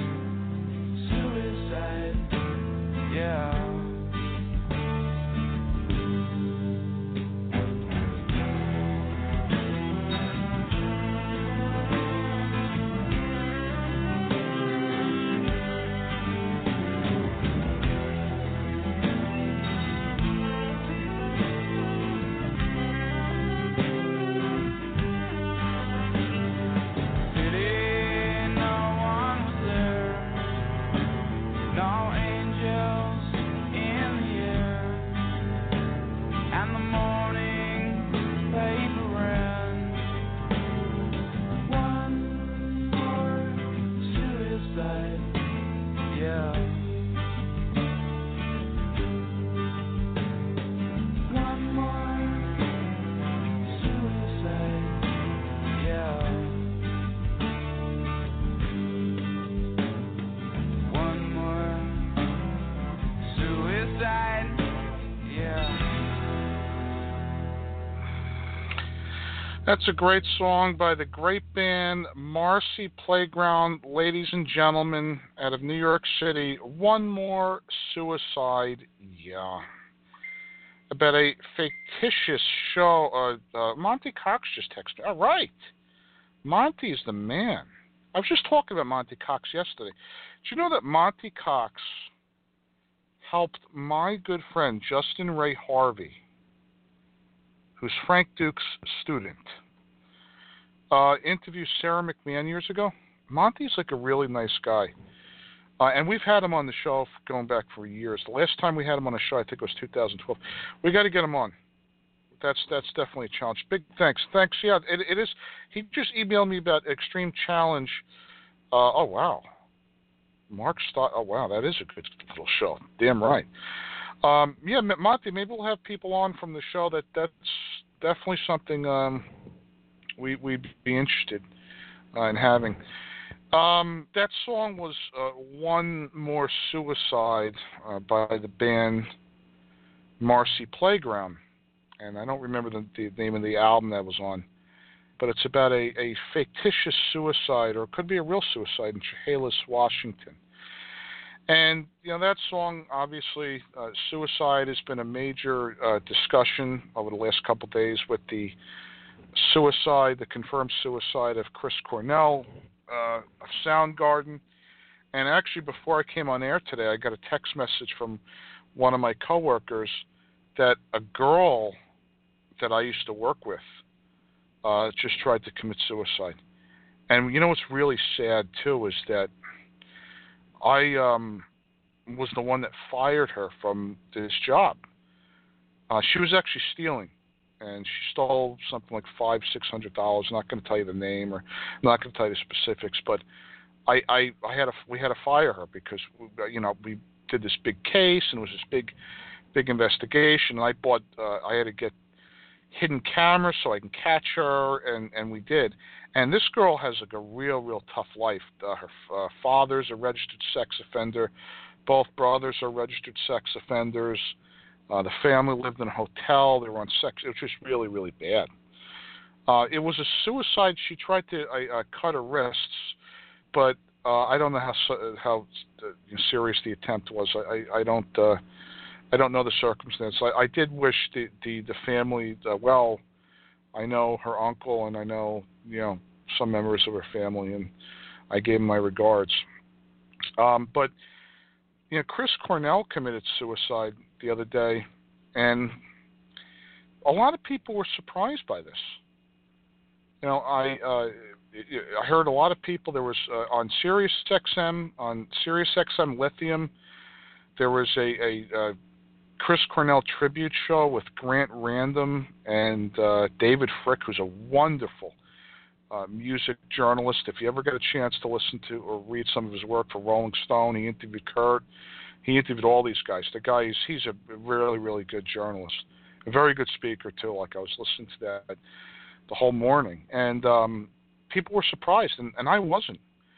suicide, yeah. That's a great song by the great band Marcy Playground, ladies and gentlemen, out of New York City. One More Suicide, yeah. About a fictitious show. Uh, uh, Monty Cox just texted me. All right. Monty's the man. I was just talking about Monty Cox yesterday. Did you know that Monty Cox helped my good friend Justin Ray Harvey, who's Frank Duke's student, uh, interviewed Sarah McMahon years ago? Monty's like a really nice guy. Uh, and we've had him on the show for going back for years. The last time we had him on the show, I think it was two thousand twelve. We got to get him on. That's that's definitely a challenge. Big thanks. Thanks. Yeah, it, it is. He just emailed me about Extreme Challenge. Uh, oh, wow. Mark Stott. Oh, wow, that is a good little show. Damn right. Um, yeah, Monty, maybe we'll have people on from the show. That That's definitely something um, we, we'd be interested uh, and having. Um, that song was uh, One More Suicide uh, by the band Marcy Playground. And I don't remember the, the name of the album that was on. But it's about a, a fictitious suicide, or it could be a real suicide, in Chehalis, Washington. And, you know, that song, obviously, uh, suicide has been a major uh, discussion over the last couple of days with the suicide, the confirmed suicide of Chris Cornell uh, of Soundgarden. And actually, before I came on air today, I got a text message from one of my coworkers that a girl that I used to work with uh, just tried to commit suicide. And you know what's really sad, too, is that I um, was the one that fired her from this job. Uh, she was actually stealing, and she stole something like five, six hundred dollars. I'm not going to tell you the name, or I'm not going to tell you the specifics, but I, I, I had a, we had to fire her because you know we did this big case, and it was this big, big investigation. And I bought, uh, I had to get hidden cameras so I can catch her, and, and we did. And this girl has like a real, real tough life. Uh, her uh, father's a registered sex offender. Both brothers are registered sex offenders. Uh, the family lived in a hotel. They were on sex. It was just really, really bad. Uh, it was a suicide. She tried to uh, uh, cut her wrists, but uh, I don't know how how uh, serious the attempt was. I, I, I don't uh, I don't know the circumstance. I, I did wish the the, the family uh, well. I know her uncle, and I know, you know, some members of her family, and I gave them my regards. Um, but, you know, Chris Cornell committed suicide the other day, and a lot of people were surprised by this. You know, I uh, I heard a lot of people. There was uh, on Sirius X M, on Sirius X M Lithium, there was a, a, a Chris Cornell tribute show with Grant Random and uh, David Frick, who's a wonderful uh, music journalist. If you ever get a chance to listen to or read some of his work for Rolling Stone, he interviewed Kurt. He interviewed all these guys. The guy is he's a really, really good journalist, a very good speaker too. Like I was listening to that the whole morning, and um, people were surprised, and, and I wasn't.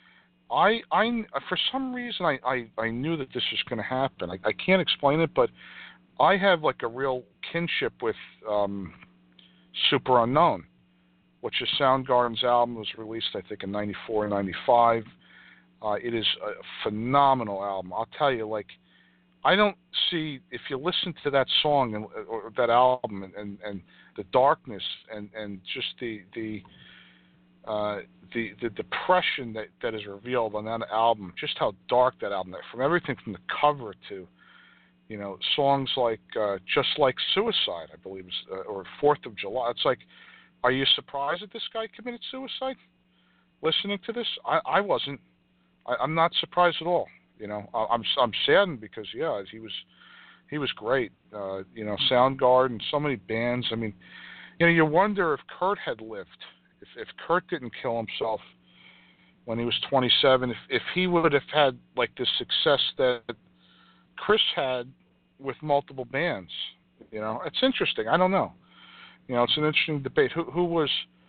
I, I, for some reason, I, I, I knew that this was going to happen. I, I can't explain it, but I have like a real kinship with um, Super Unknown, which is Soundgarden's album. It was released, I think, in ninety-four, ninety-five. Uh, it is a phenomenal album. I'll tell you, like, I don't see, if you listen to that song and, or that album and, and, and the darkness and, and just the the, uh, the the depression that, that is revealed on that album, just how dark that album is, from everything from the cover to, you know, songs like uh, Just Like Suicide, I believe, is, uh, or Fourth of July. It's like, are you surprised that this guy committed suicide? Listening to this, I, I wasn't. I, I'm not surprised at all. You know, I, I'm I'm saddened because yeah, he was he was great. Uh, you know, Soundgarden, so many bands. I mean, you know, you wonder if Kurt had lived, if if Kurt didn't kill himself when he was twenty-seven, if if he would have had like the success that Chris had with multiple bands. You know, it's interesting. I don't know. You know, it's an interesting debate. Who who was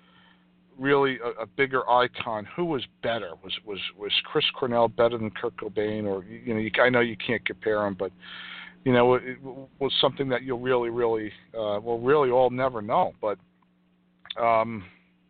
really a, a bigger icon? Who was better? Was was was Chris Cornell better than Kurt Cobain? Or you know, you, I know you can't compare them, but you know, it, it was something that you'll really, really, uh, well, really all never know. But um,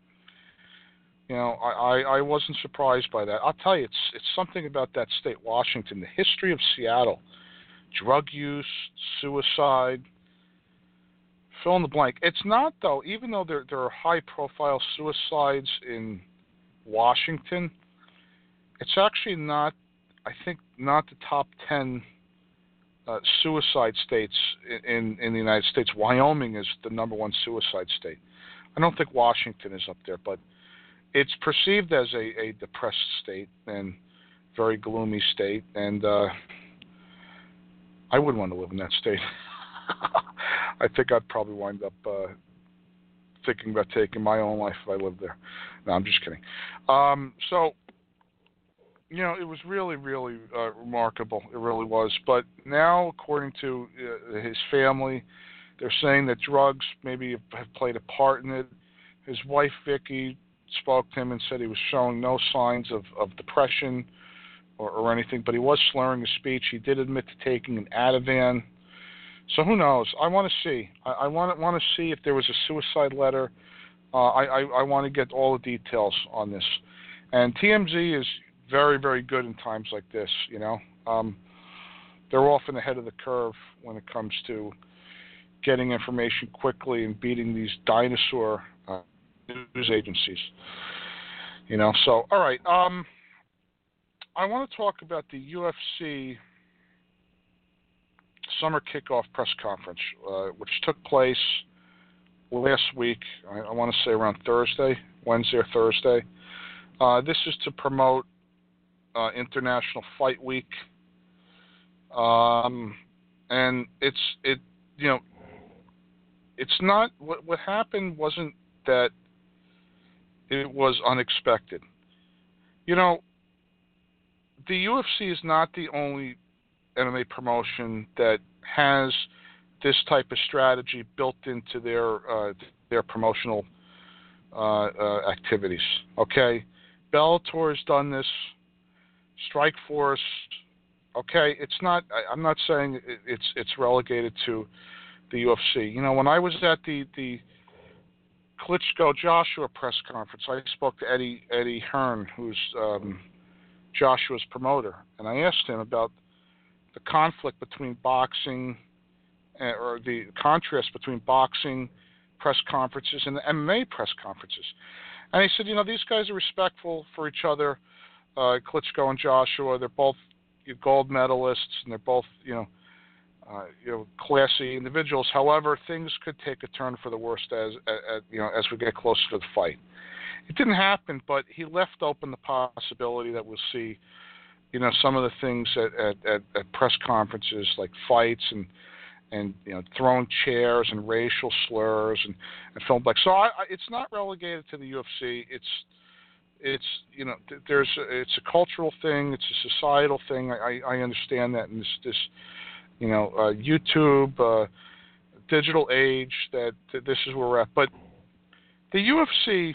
you know, I, I, I wasn't surprised by that. I'll tell you, it's it's something about that state, Washington, the history of Seattle, drug use, suicide. Fill in the blank. It's not, though, even though there there are high-profile suicides in Washington, it's actually not, I think, not the top ten uh, suicide states in, in the United States. Wyoming is the number one suicide state. I don't think Washington is up there, but it's perceived as a, a depressed state and very gloomy state, and uh, I wouldn't want to live in that state. I think I'd probably wind up uh, thinking about taking my own life if I lived there. No, I'm just kidding. Um, so, you know, it was really, really uh, remarkable. It really was. But now, according to uh, his family, they're saying that drugs maybe have played a part in it. His wife, Vicky, spoke to him and said he was showing no signs of, of depression or, or anything, but he was slurring his speech. He did admit to taking an Ativan. So who knows? I want to see. I, I want want to see if there was a suicide letter. Uh, I, I, I want to get all the details on this. And T M Z is very, very good in times like this, you know. Um, they're often ahead of the curve when it comes to getting information quickly and beating these dinosaur uh, news agencies. You know, so, all right. Um, I want to talk about the U F C summer kickoff press conference, uh, which took place last week. I, I want to say around Thursday, Wednesday or Thursday. Uh, this is to promote uh, International Fight Week, um, and it's it you know it's not what what happened wasn't that it was unexpected. You know, the U F C is not the only M M A promotion that has this type of strategy built into their uh, their promotional uh, uh, activities. Okay, Bellator has done this. Strikeforce. Okay, it's not. I, I'm not saying it, it's it's relegated to the U F C. You know, when I was at the the Klitschko Joshua press conference, I spoke to Eddie Eddie Hearn, who's um, Joshua's promoter, and I asked him about the conflict between boxing, uh, or the contrast between boxing press conferences and the M M A press conferences. And he said, you know, these guys are respectful for each other, uh, Klitschko and Joshua. They're both gold medalists, and they're both, you know, uh, you know, classy individuals. However, things could take a turn for the worst as, as you know, as we get closer to the fight. It didn't happen, but he left open the possibility that we'll see, you know, some of the things at, at, at, at press conferences, like fights and, and you know, throwing chairs and racial slurs and, and film black. So I, I, it's not relegated to the U F C. It's, it's you know, th- there's a, it's a cultural thing. It's a societal thing. I, I understand that in this, this you know, uh, YouTube, uh, digital age, that, that this is where we're at. But the U F C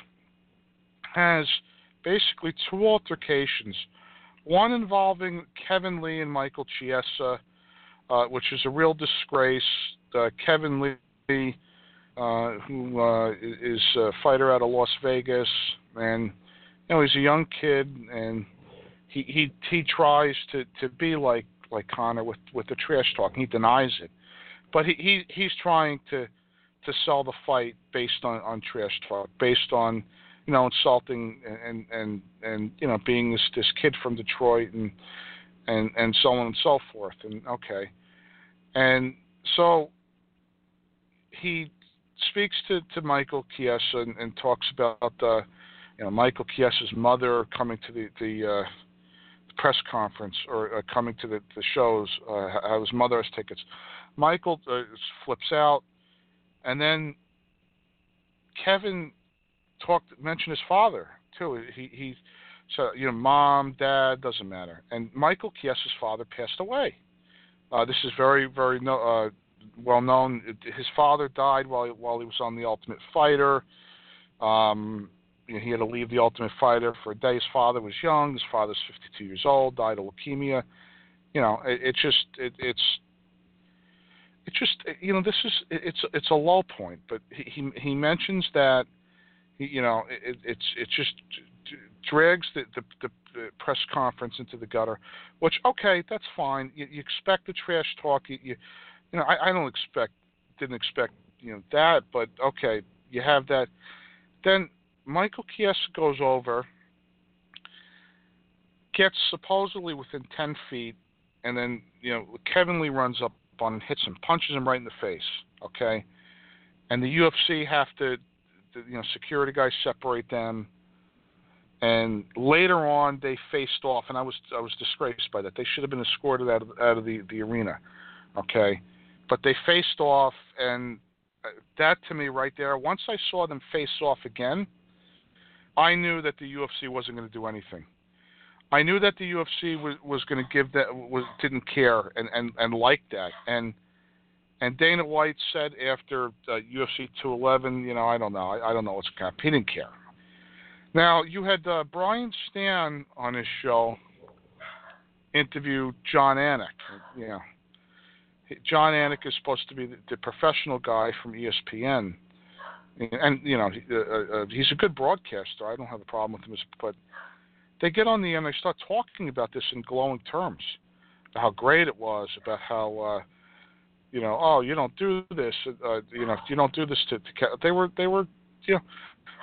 has basically two altercations. One involving Kevin Lee and Michael Chiesa, uh, which is a real disgrace. Uh, Kevin Lee, uh, who uh, is a fighter out of Las Vegas, and you know he's a young kid, and he he he tries to, to be like like Conor with, with the trash talk. He denies it, but he, he he's trying to to sell the fight based on, on trash talk, based on, you know, insulting and, and, and you know, being this, this kid from Detroit and, and, and so on and so forth. And okay. And so he speaks to, to Michael Chiesa and, and talks about the, you know, Michael Chiesa's mother coming to the, the, uh, the press conference or uh, coming to the, the shows, uh, how his mother has tickets. Michael uh, flips out, and then Kevin talked, mentioned his father too. He he said, you know, mom, dad, doesn't matter. And Michael Chiesa's father passed away. Uh, this is very very no, uh, well known. His father died while he, while he was on The Ultimate Fighter. Um, you know, he had to leave The Ultimate Fighter for a day. His father was young. His father's fifty-two years old. Died of leukemia. You know, it, it just it, it's. It's just, you know, this is, it's it's a low point, but he he mentions that, you know, it, it's it's just drags the, the, the press conference into the gutter, which, okay, that's fine. You, you expect the trash talk. You, you, you know, I, I don't expect, didn't expect, you know, that, but okay, you have that. Then Michael Chiesa goes over, gets supposedly within ten feet, and then, you know, Kevin Lee runs up on and hits him, punches him right in the face, okay? And the U F C have to, the, you know, security guys separate them. And later on, they faced off, and I was I was disgraced by that. They should have been escorted out of out of the, the arena, okay? But they faced off, and that to me right there, once I saw them face off again, I knew that the U F C wasn't going to do anything. I knew that the U F C was, was going to give that, was didn't care and, and, and like that. And and Dana White said after uh, U F C two eleven, you know, I don't know, I, I don't know what's going to happen. He didn't care. Now, you had uh, Brian Stan on his show interview John Anik. You know, John Anik is supposed to be the, the professional guy from E S P N. And, and you know, uh, uh, he's a good broadcaster. I don't have a problem with him. But they get on the air and they start talking about this in glowing terms, about how great it was, about how, uh, you know, oh, you don't do this, uh, you know, you don't do this to, to. They were, they were, you know,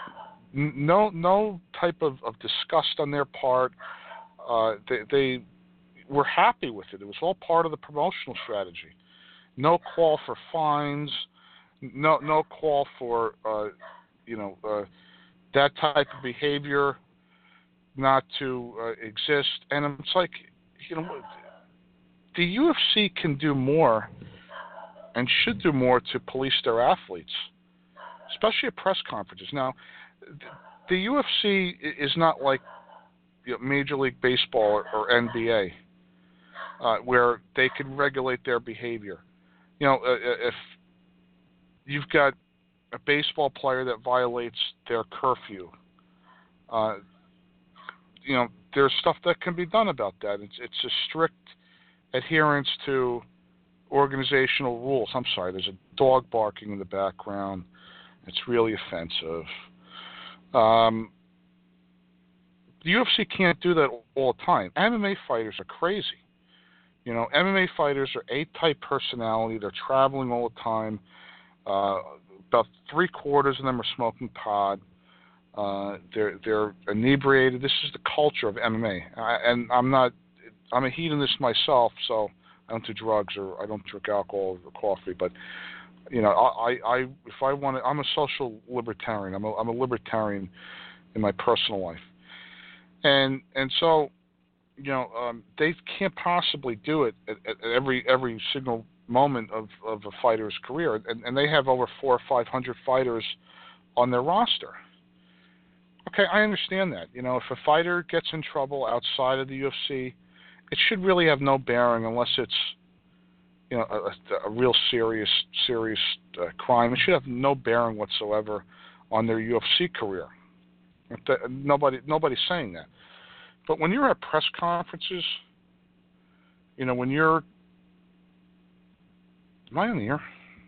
no, no type of, of disgust on their part. Uh, they, they were happy with it. It was all part of the promotional strategy. No call for fines. No, no call for, uh, you know, uh, that type of behavior not to uh, exist. And it's like, you know, the U F C can do more and should do more to police their athletes, especially at press conferences. Now, the U F C is not like, you know, Major League Baseball or, or N B A, uh, where they can regulate their behavior. You know, uh, if you've got a baseball player that violates their curfew, uh, you know, there's stuff that can be done about that. It's it's a strict adherence to organizational rules. I'm sorry, there's a dog barking in the background. It's really offensive. Um, the U F C can't do that all the time. M M A fighters are crazy. You know, M M A fighters are A-type personality. They're traveling all the time. Uh, about three quarters of them are smoking pot. Uh, they're they're inebriated. This is the culture of M M A. I, and I'm not. I'm a hedonist myself, so I don't do drugs or I don't drink alcohol or coffee. But you know, I, I if I want to, I'm a social libertarian. I'm a I'm a libertarian in my personal life. And and so, you know, um, they can't possibly do it at, at every every single moment of, of a fighter's career, and, and they have over four or five hundred fighters on their roster. Okay, I understand that. You know, if a fighter gets in trouble outside of the U F C, it should really have no bearing unless it's, you know, a, a real serious serious uh, crime. It should have no bearing whatsoever on their U F C career. Nobody nobody's saying that. But when you're at press conferences, you know, when you're Am I on the air?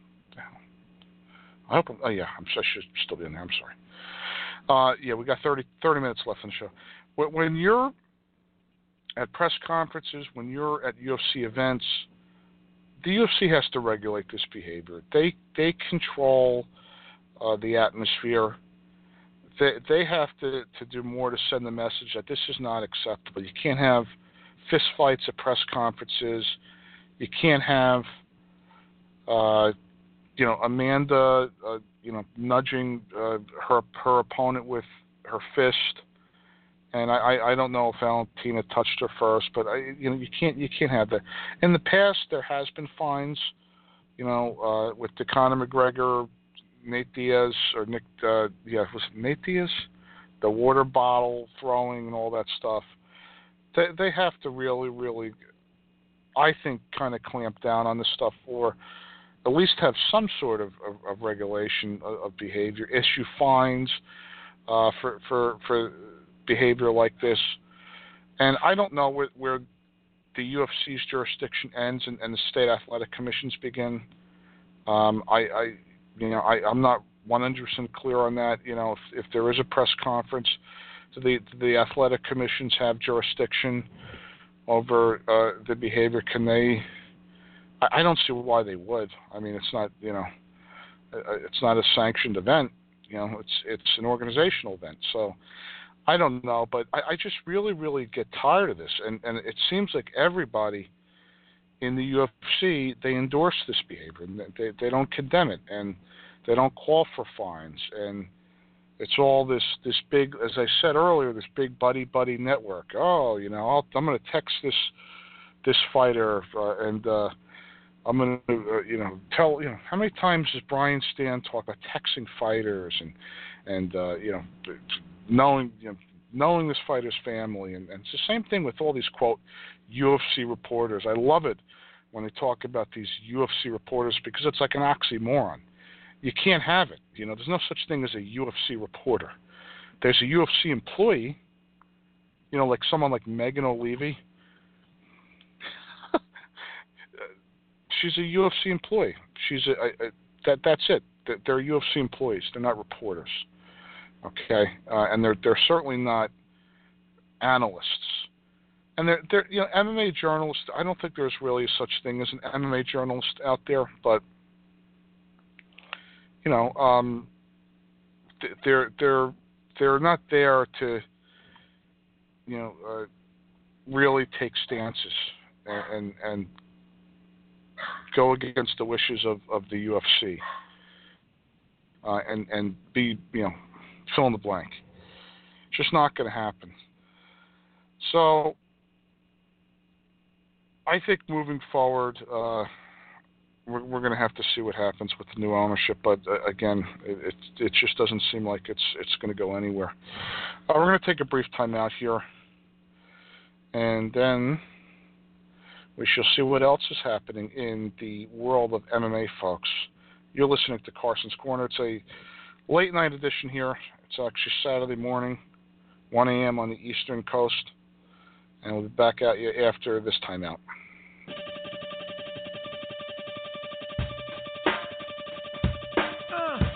I hope. I'm, oh yeah, I'm, I should still be in there. I'm sorry. Uh, yeah, we got thirty, thirty minutes left in the show. When, when you're at press conferences, when you're at U F C events, the U F C has to regulate this behavior. They they control uh, the atmosphere. They they have to, to do more to send the message that this is not acceptable. You can't have fist fights at press conferences. You can't have Uh, you know, Amanda, uh, you know, nudging uh, her her opponent with her fist, and I, I don't know if Valentina touched her first, but I, you know, you can't you can't have that. In the past, there has been fines, you know, uh, with the Conor McGregor, Nate Diaz, or Nick, uh, yeah, was it Nate Diaz, the water bottle throwing and all that stuff. They they have to really really, I think, kind of clamp down on this stuff, or at least have some sort of, of, of regulation of, of behavior, issue fines uh, for, for for behavior like this. And I don't know where, where the U F C's jurisdiction ends and, and the state athletic commissions begin. Um, I, I, you know, I, I'm not one hundred percent clear on that. You know, if, if there is a press conference, do the do the athletic commissions have jurisdiction over uh, the behavior? Can they? I don't see why they would. I mean, it's not, you know, it's not a sanctioned event. You know, it's it's an organizational event. So I don't know, but I, I just really, really get tired of this. And, and it seems like everybody in the U F C, they endorse this behavior. And they, they don't condemn it, and they don't call for fines. And it's all this, this big, as I said earlier, this big buddy-buddy network. Oh, you know, I'll, I'm going to text this this fighter uh, and uh, I'm going to, uh, you know, tell, you know, how many times does Brian Stan talk about texting fighters and, and uh, you know, knowing, you know, knowing this fighter's family. And, and it's the same thing with all these, quote, U F C reporters. I love it when they talk about these U F C reporters because it's like an oxymoron. You can't have it. You know, there's no such thing as a U F C reporter. there's a U F C employee, you know, like someone like Megan O'Leary. She's a U F C employee. She's a, a, a that that's it. They're U F C employees. They're not reporters. Okay, uh, and they're they're certainly not analysts. And they're they're you know M M A journalists. I don't think there's really such thing as an M M A journalist out there, but you know, um, they're they're they're not there to you know uh, really take stances and, and and go against the wishes of, of the U F C uh, and and be you know fill in the blank. It's just not going to happen. So I think moving forward, uh, we're, we're going to have to see what happens with the new ownership. But uh, again, it, it it just doesn't seem like it's it's going to go anywhere. Uh, we're going to take a brief time out here, and then we shall see what else is happening in the world of M M A, folks. You're listening to Carson's Corner. It's a late night edition here. It's actually Saturday morning, one a.m. on the Eastern Coast. And we'll be back at you after this timeout. Uh.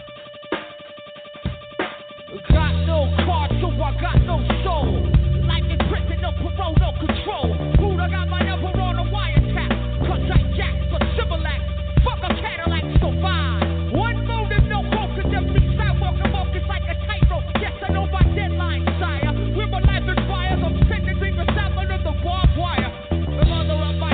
Got no car, so I got no soul. Life in prison, no parole, no control. Food, I got my number on a wiretap. Cause I jack for civil acts. Fuck a Cadillac, survive. One motive, no hope, could just be sidewalk and walk is like a tightrope. Yes, I know my deadline, sire. We're my life is fire, I'm sending dreamers out under the barbed wire. The mother of my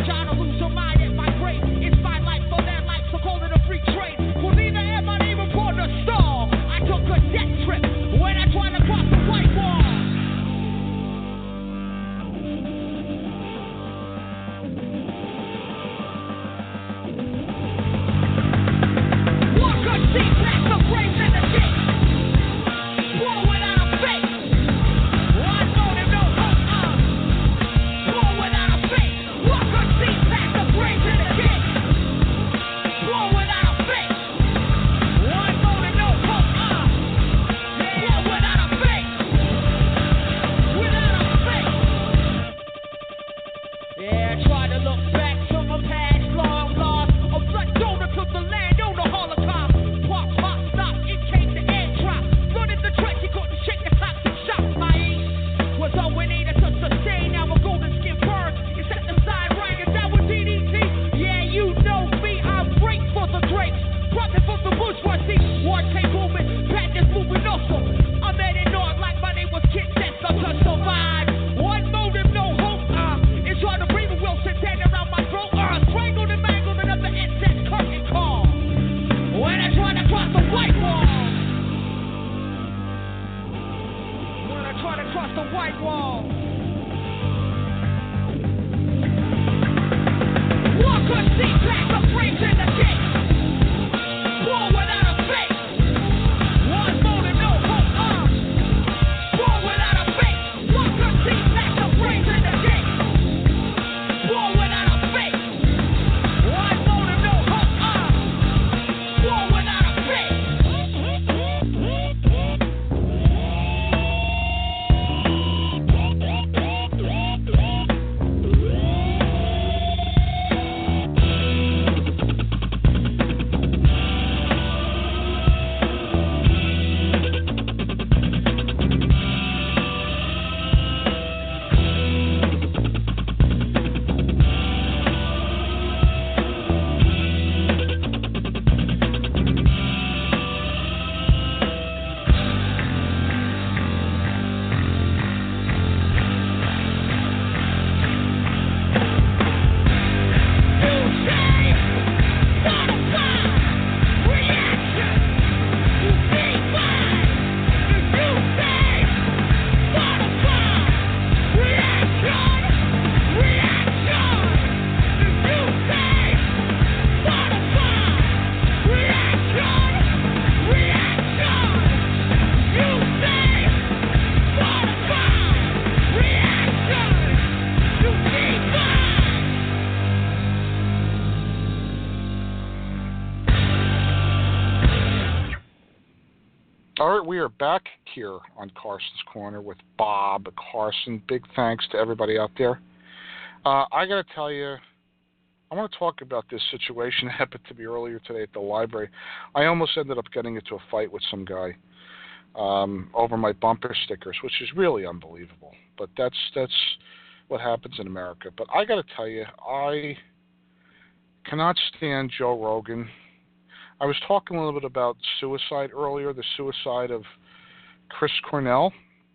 All right, we are back here on Carson's Corner with Bob Carson. Big thanks to everybody out there. Uh, I got to tell you, I want to talk about this situation that happened to me earlier today at the library. I almost ended up getting into a fight with some guy um, over my bumper stickers, which is really unbelievable. But that's that's what happens in America. But I got to tell you, I cannot stand Joe Rogan. I was talking a little bit about suicide earlier, the suicide of Chris Cornell,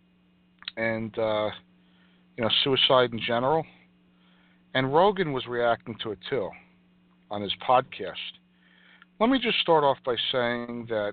and uh, you know, suicide in general. And Rogan was reacting to it too on his podcast. Let me just start off by saying that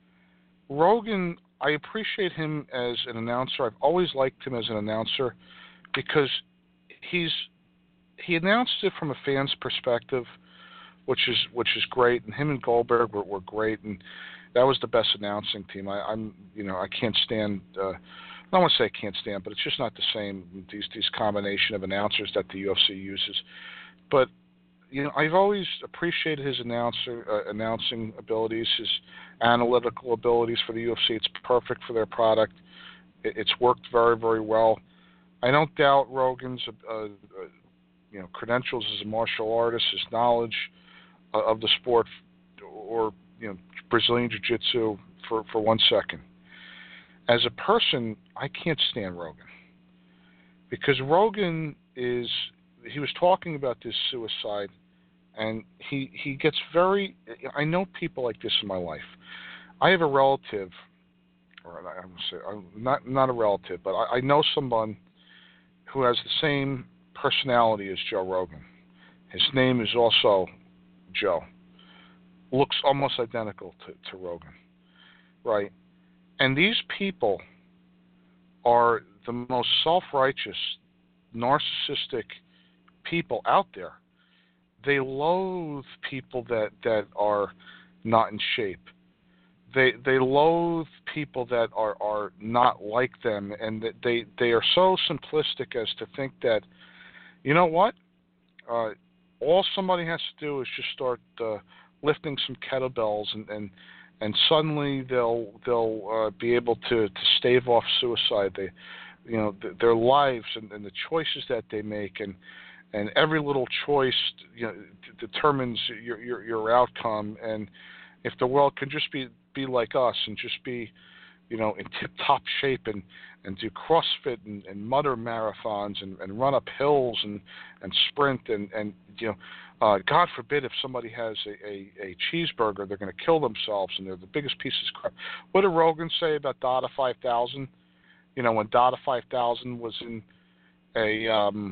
Rogan, I appreciate him as an announcer. I've always liked him as an announcer because he's he announced it from a fan's perspective, which is which is great. And him and Goldberg were, were great, and that was the best announcing team. I, I'm you know I can't stand. Uh, I don't want to say I can't stand, but it's just not the same. These these combination of announcers that the U F C uses. But you know, I've always appreciated his announcer uh, announcing abilities, his analytical abilities for the U F C. It's perfect for their product. It, it's worked very very well. I don't doubt Rogan's uh, uh, you know credentials as a martial artist, his knowledge uh, of the sport, or you know Brazilian Jiu-Jitsu for for one second. As a person, I can't stand Rogan because Rogan is, he was talking about this suicide, and he he gets very, I know people like this in my life. I have a relative, or I would say, not, not a relative, but I, I know someone who has the same personality as Joe Rogan. His name is also Joe. Looks almost identical to, to Rogan, right? And these people are the most self-righteous, narcissistic people out there. They loathe people that, that are not in shape. They they loathe people that are, are not like them, and that they, they are so simplistic as to think that, you know what, uh, all somebody has to do is just start uh, lifting some kettlebells and, and and suddenly they'll they'll uh, be able to, to stave off suicide. They, you know, th- their lives and, and the choices that they make, and and every little choice, you know, d- determines your, your your outcome. And if the world can just be, be like us and just be, you know, in tip-top shape and, and do CrossFit and, and mutter marathons and, and run up hills and, and sprint and, and you know, uh, God forbid if somebody has a, a, a cheeseburger, they're going to kill themselves and they're the biggest pieces of crap. What did Rogan say about Dada five thousand? You know, when Dada five thousand was in a um,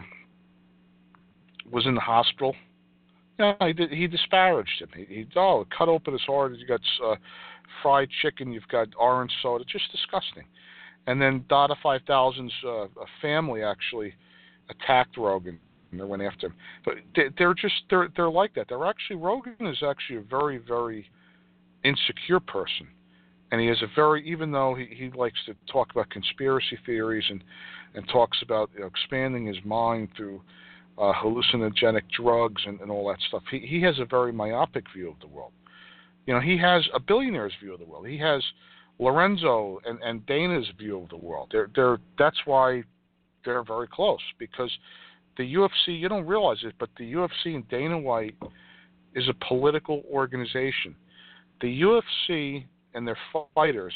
was in the hospital, yeah, he did, he disparaged him. He, he oh, cut open his heart. You got uh, fried chicken. You've got orange soda. Just disgusting. And then Dada five thousand's uh, family actually attacked Rogan and they went after him. But they, they're just they're they're like that. They're actually Rogan is actually a very very insecure person, and he is a very even though he, he likes to talk about conspiracy theories and and talks about you know, expanding his mind through uh, hallucinogenic drugs and, and all that stuff. He he has a very myopic view of the world. You know, he has a billionaire's view of the world. He has Lorenzo and, and Dana's view of the world. They're, they're, that's why they're very close, because the U F C, you don't realize it, but the U F C and Dana White is a political organization. The U F C and their fighters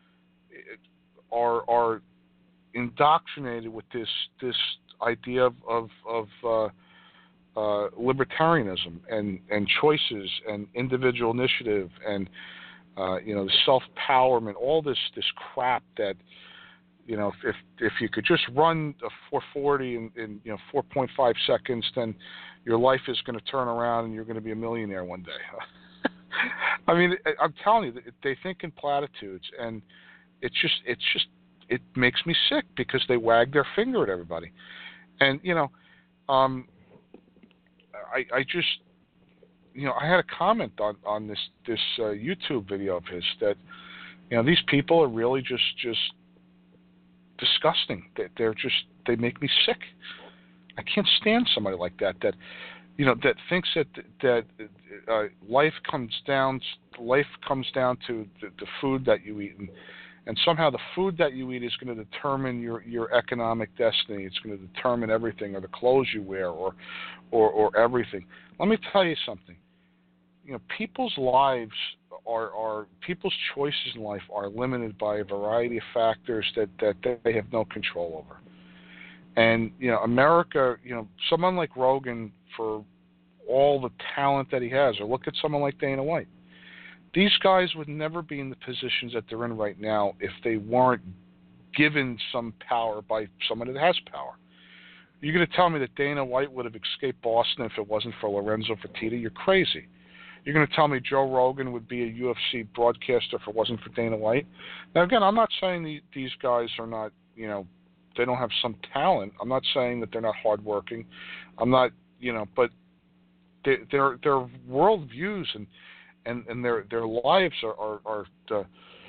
are are indoctrinated with this this idea of of, of uh, uh, libertarianism and, and choices and individual initiative and Uh, you know, self-powerment, all this this crap that, you know, if if you could just run a four forty in, in you know four point five seconds, then your life is going to turn around and you're going to be a millionaire one day. I mean, I'm telling you, they think in platitudes, and it's just it's just it makes me sick because they wag their finger at everybody, and you know, um, I I just. You know, I had a comment on, on this this uh, YouTube video of his that, you know, these people are really just just disgusting. That they're just they make me sick. I can't stand somebody like that. That, you know, that thinks that that uh, life comes down life comes down to the, the food that you eat, and And somehow the food that you eat is going to determine your, your economic destiny. It's going to determine everything, or the clothes you wear, or, or, or everything. Let me tell you something. You know, people's lives are, are people's choices in life are limited by a variety of factors that, that they have no control over. And, you know, America, you know, someone like Rogan, for all the talent that he has, or look at someone like Dana White. These guys would never be in the positions that they're in right now if they weren't given some power by someone that has power. You're going to tell me that Dana White would have escaped Boston if it wasn't for Lorenzo Fertitta? You're crazy. You're going to tell me Joe Rogan would be a U F C broadcaster if it wasn't for Dana White? Now, again, I'm not saying the, these guys are not, you know, they don't have some talent. I'm not saying that they're not hardworking. I'm not, you know, but they, their their worldviews and And, and their their lives are are, are uh,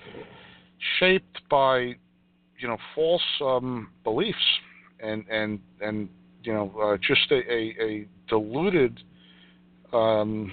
shaped by, you know, false um, beliefs and and and you know uh, just a, a, a diluted um,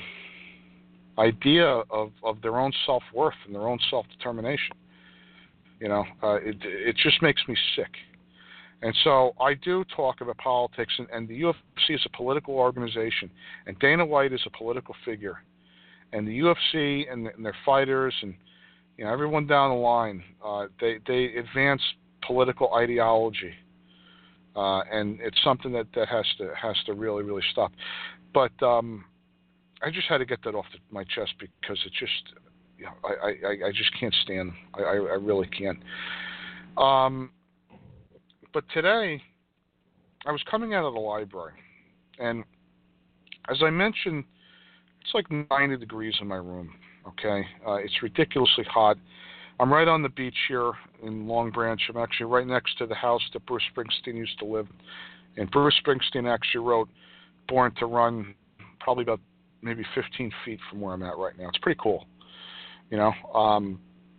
idea of, of their own self-worth and their own self-determination. You know, uh, it it just makes me sick. And so I do talk about politics, and, and the U F C is a political organization, and Dana White is a political figure. And the U F C and, and their fighters and, you know, everyone down the line, uh, they they advance political ideology, uh, and it's something that, that has to has to really really stop. But um, I just had to get that off the, my chest because it just, you know, I, I, I just can't stand them. I, I, I really can't. Um, but today, I was coming out of the library, and as I mentioned, it's like ninety degrees in my room, okay? Uh, it's ridiculously hot. I'm right on the beach here in Long Branch. I'm actually right next to the house that Bruce Springsteen used to live in. And Bruce Springsteen actually wrote Born to Run probably about maybe fifteen feet from where I'm at right now. It's pretty cool, you know? Um,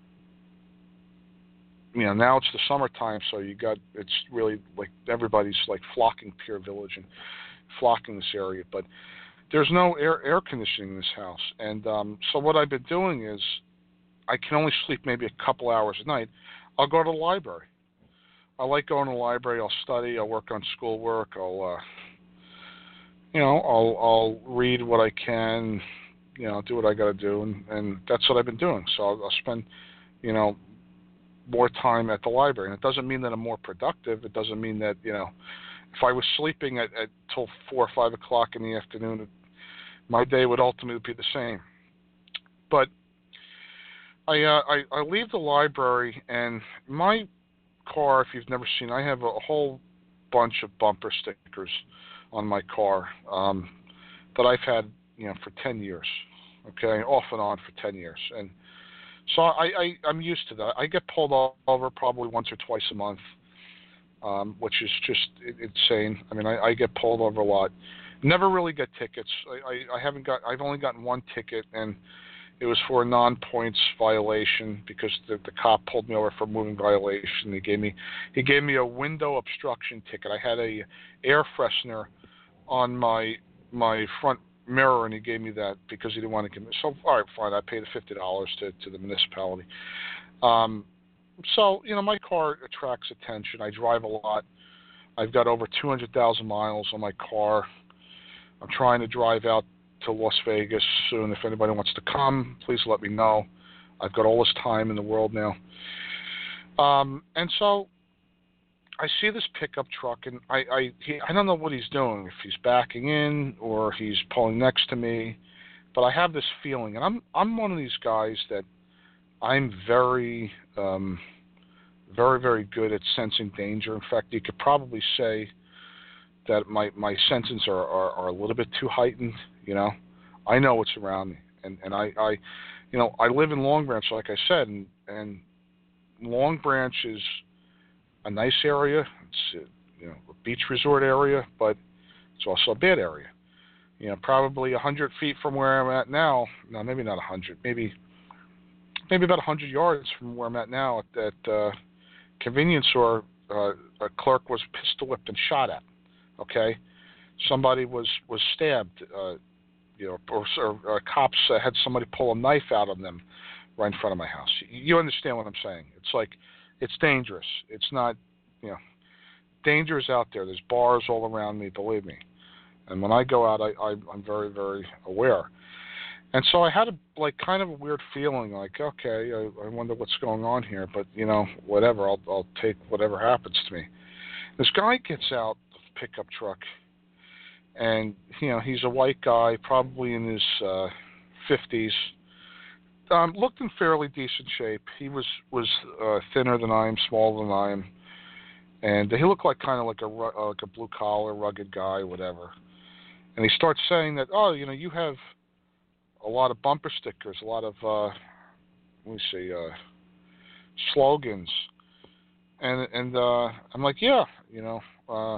you know, now it's the summertime, so you got, it's really like everybody's like flocking Pier Village and flocking this area. But there's no air air conditioning in this house. And um, so what I've been doing is I can only sleep maybe a couple hours a night. I'll go to the library. I like going to the library. I'll study. I'll work on schoolwork. I'll, uh, you know, I'll I'll read what I can, you know, do what I got to do. And, and that's what I've been doing. So I'll, I'll spend, you know, more time at the library. And it doesn't mean that I'm more productive. It doesn't mean that, you know, if I was sleeping at, at till four or five o'clock in the afternoon, my day would ultimately be the same. But I, uh, I I leave the library, and my car, if you've never seen, I have a whole bunch of bumper stickers on my car um, that I've had, you know, for ten years. Okay, off and on for ten years, and so I, I I'm used to that. I get pulled over probably once or twice a month, um, which is just insane. I mean, I, I get pulled over a lot. Never really get tickets. I, I, I haven't got. I've only gotten one ticket, and it was for a non-points violation because the, the cop pulled me over for a moving violation. He gave me he gave me a window obstruction ticket. I had a air freshener on my my front mirror, and he gave me that because he didn't want to give me. So all right, fine. I paid the fifty dollars to to the municipality. Um, so you know, my car attracts attention. I drive a lot. I've got over two hundred thousand miles on my car. I'm trying to drive out to Las Vegas soon. If anybody wants to come, please let me know. I've got all this time in the world now. Um, and so I see this pickup truck, and I I, he, I don't know what he's doing, if he's backing in or he's pulling next to me, but I have this feeling, and I'm I'm one of these guys that I'm very, um, very, very good at sensing danger. In fact, you could probably say that my, my senses are, are, are a little bit too heightened, you know. I know what's around me. And, and I, I, you know, I live in Long Branch, like I said, and, and Long Branch is a nice area. It's a, you know, a beach resort area, but it's also a bad area. You know, probably one hundred feet from where I'm at now, no, maybe not one hundred, maybe maybe about one hundred yards from where I'm at now at that uh, convenience store, uh, a clerk was pistol whipped and shot at. Okay, somebody was was stabbed. Uh, you know, or, or, or cops uh, had somebody pull a knife out of them right in front of my house. You understand what I'm saying? It's like, it's dangerous. It's not, you know, danger is out there. There's bars all around me, believe me. And when I go out, I, I, I'm very, very aware. And so I had a, like, kind of a weird feeling, like, okay, I, I wonder what's going on here, but, you know, whatever, I'll, I'll take whatever happens to me. This guy gets out of the pickup truck, and, you know, he's a white guy, probably in his uh, fifties, um, looked in fairly decent shape. He was, was uh, thinner than I am, smaller than I am, and he looked like kind of like a, uh, like a blue-collar, rugged guy, whatever. And he starts saying that, oh, you know, you have a lot of bumper stickers, a lot of, uh, let me see, uh, slogans. And and uh, I'm like, yeah, you know. Uh,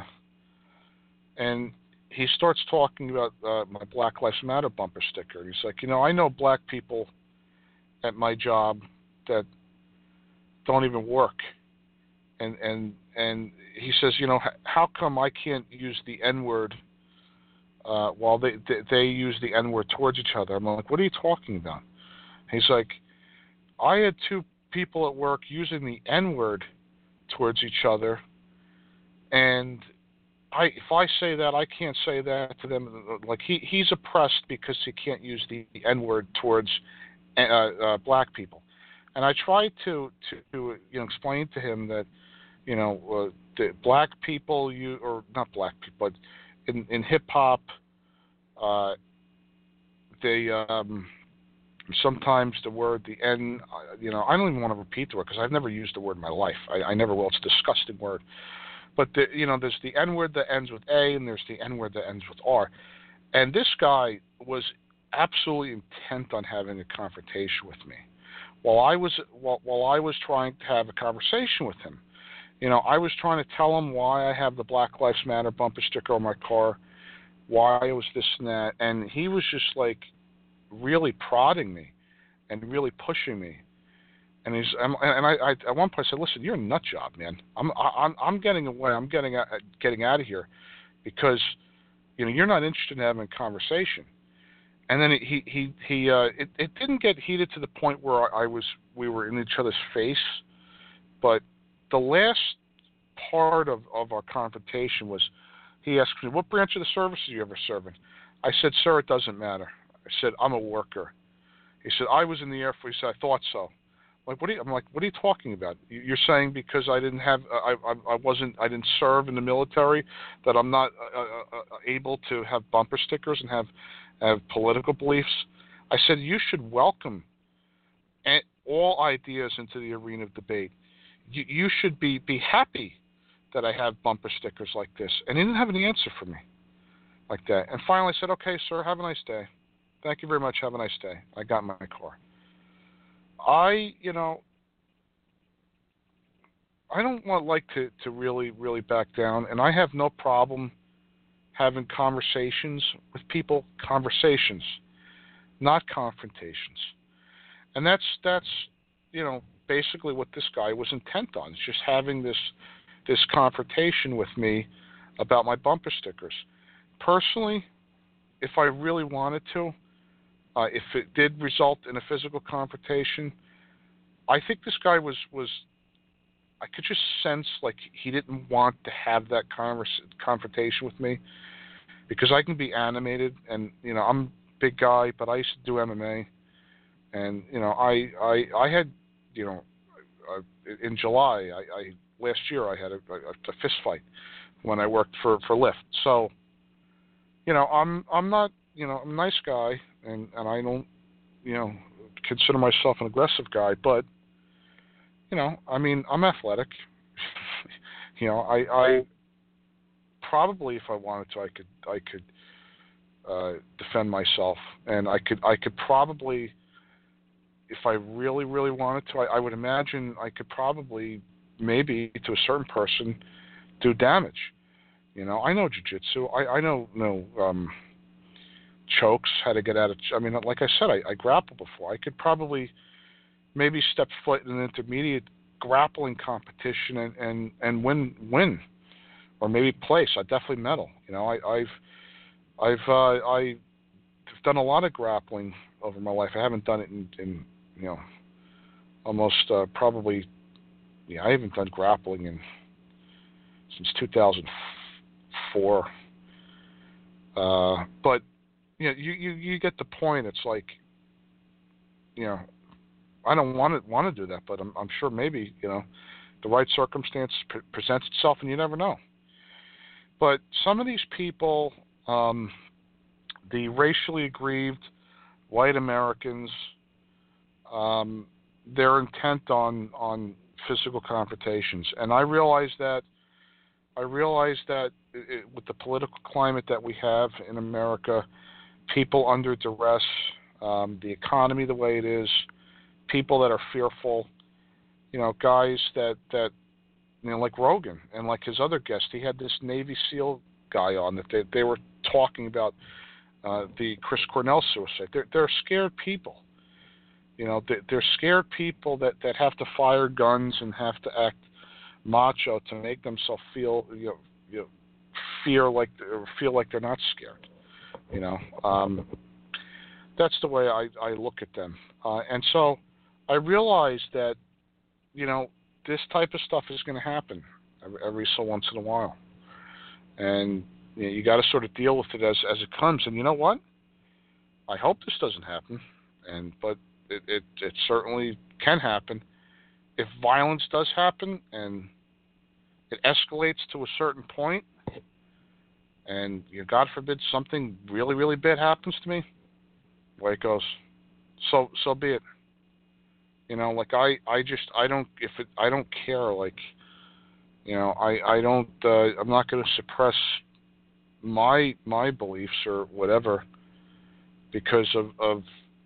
and he starts talking about uh, my Black Lives Matter bumper sticker. And he's like, you know, I know black people at my job that don't even work. And and and he says, you know, how come I can't use the N-word uh, while they, they they use the N-word towards each other? I'm like, what are you talking about? He's like, I had two people at work using the N-word towards each other, and I if I say that, I can't say that to them. Like, he he's oppressed because he can't use the, the N-word towards uh, uh, black people. And I tried to, to you know explain to him that, you know, uh, the black people, you or not black people, but in, in hip hop, uh, they um, sometimes the word the N, you know, I don't even want to repeat the word because I've never used the word in my life. I, I never will. It's a disgusting word. But the, you know, there's the N word that ends with A, and there's the N word that ends with R. And this guy was absolutely intent on having a confrontation with me. While I was while, while I was trying to have a conversation with him, you know, I was trying to tell him why I have the Black Lives Matter bumper sticker on my car, why I was this and that, and he was just like really prodding me and really pushing me. And he's and I, I at one point I said, "Listen, you're a nut job, man. I'm I'm I'm getting away. I'm getting out, getting out of here because, you know, you're not interested in having a conversation." And then he he he uh, it it didn't get heated to the point where I was we were in each other's face, but the last part of, of our confrontation was he asked me, "What branch of the service are you ever serving?" I said, "Sir, it doesn't matter." I said, "I'm a worker." He said, "I was in the Air Force." He said, "I thought so." I'm like, what are you, I'm like, what are you talking about? You're saying because I didn't have I I, I wasn't I didn't serve in the military that I'm not uh, uh, able to have bumper stickers and have have political beliefs? I said, you should welcome all ideas into the arena of debate. You, you should be, be happy that I have bumper stickers like this. And he didn't have any answer for me like that. And finally I said, okay, sir, have a nice day. Thank you very much. Have a nice day. I got in my car. I, you know, I don't want like to, to really, really back down. And I have no problem having conversations with people, conversations, not confrontations. And that's, that's, you know, basically what this guy was intent on. It's just having this, this confrontation with me about my bumper stickers. Personally, if I really wanted to, uh, if it did result in a physical confrontation, I think this guy was, was, I could just sense like he didn't want to have that converse, confrontation with me, because I can be animated, and you know I'm a big guy, but I used to do M M A, and you know I I, I had you know uh, in July I, I last year I had a, a, a fist fight when I worked for for Lyft. So you know I'm I'm not you know I'm a nice guy, and and I don't you know consider myself an aggressive guy, but you know, I mean, I'm athletic. you know, I, I probably, if I wanted to, I could, I could uh, defend myself, and I could, I could probably, if I really, really wanted to, I, I would imagine I could probably, maybe to a certain person, do damage. You know, I know jiu-jitsu. I, I know, know um, chokes, how to get out of. I mean, like I said, I, I grappled before. I could probably. Maybe step foot in an intermediate grappling competition and, and, and win win, or maybe place. I definitely medal. You know, I, I've I've uh, I've done a lot of grappling over my life. I haven't done it in, in you know almost uh, probably, yeah, I haven't done grappling in since two thousand four. Uh, but you know, you, you you get the point. It's like, you know, I don't want to want to do that, but I'm I'm sure maybe, you know, the right circumstance pre- presents itself, and you never know. But some of these people, um, the racially aggrieved white Americans, um, they're intent on on physical confrontations, and I realize that. I realize that it, with the political climate that we have in America, people under duress, um, the economy the way it is, people that are fearful, you know, guys that, that you know, like Rogan and like his other guest, he had this Navy SEAL guy on that they, they were talking about uh, the Chris Cornell suicide. They're, they're scared people. You know, they're, they're scared people that, that have to fire guns and have to act macho to make themselves feel, you know, you know, fear like or feel like they're not scared. You know, um, that's the way I, I look at them. Uh, and so I realize that, you know, this type of stuff is going to happen every, every so once in a while, and you know, you got to sort of deal with it as as it comes. And you know what? I hope this doesn't happen, and but it it, it certainly can happen. If violence does happen and it escalates to a certain point, and you know, God forbid something really, really bad happens to me, away it goes. So, so be it. You know, like I, I just, I don't, if it, I don't care. Like, you know, I, I don't, uh, I'm not going to suppress my, my beliefs or whatever because of, of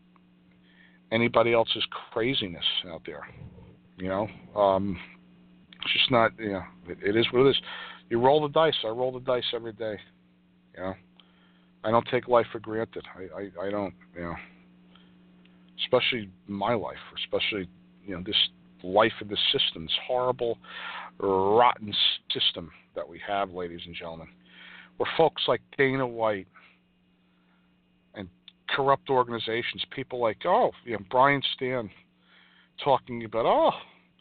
anybody else's craziness out there. You know, um, it's just not, you know, it, it is what it is. You roll the dice. I roll the dice every day. You know, I don't take life for granted. I, I, I don't, you know, especially my life, especially, you know, this life in this system, this horrible, rotten system that we have, ladies and gentlemen, where folks like Dana White and corrupt organizations, people like, oh, you know, Brian Stan, talking about, oh,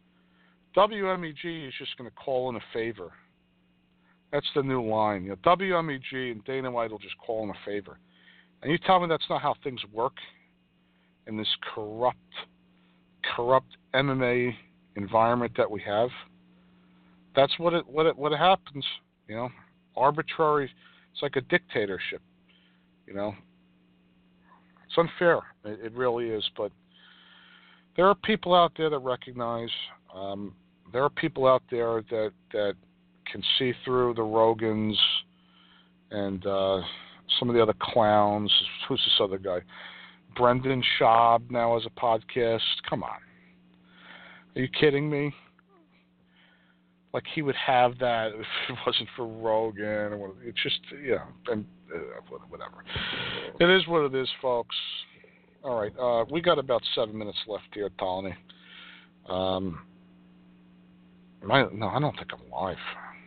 W M E G is just going to call in a favor. That's the new line. You know, W M E G and Dana White will just call in a favor. And you tell me that's not how things work in this corrupt, corrupt M M A environment that we have? That's what it what it what it happens. You know, arbitrary. It's like a dictatorship. You know, it's unfair. It, it really is, but. There are people out there that recognize. Um, there are people out there that that can see through the Rogans and uh, some of the other clowns. Who's this other guy? Brendan Schaub now has a podcast. Come on, are you kidding me? Like he would have that if it wasn't for Rogan or what, it's just yeah, and uh, whatever. It is what it is, folks. All right, uh, we got about seven minutes left here, Tolany. Um, am I, no, I don't think I'm live.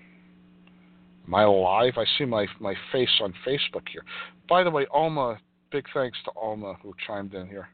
Am I live? I see my my face on Facebook here. By the way, Oma, big thanks to Oma who chimed in here.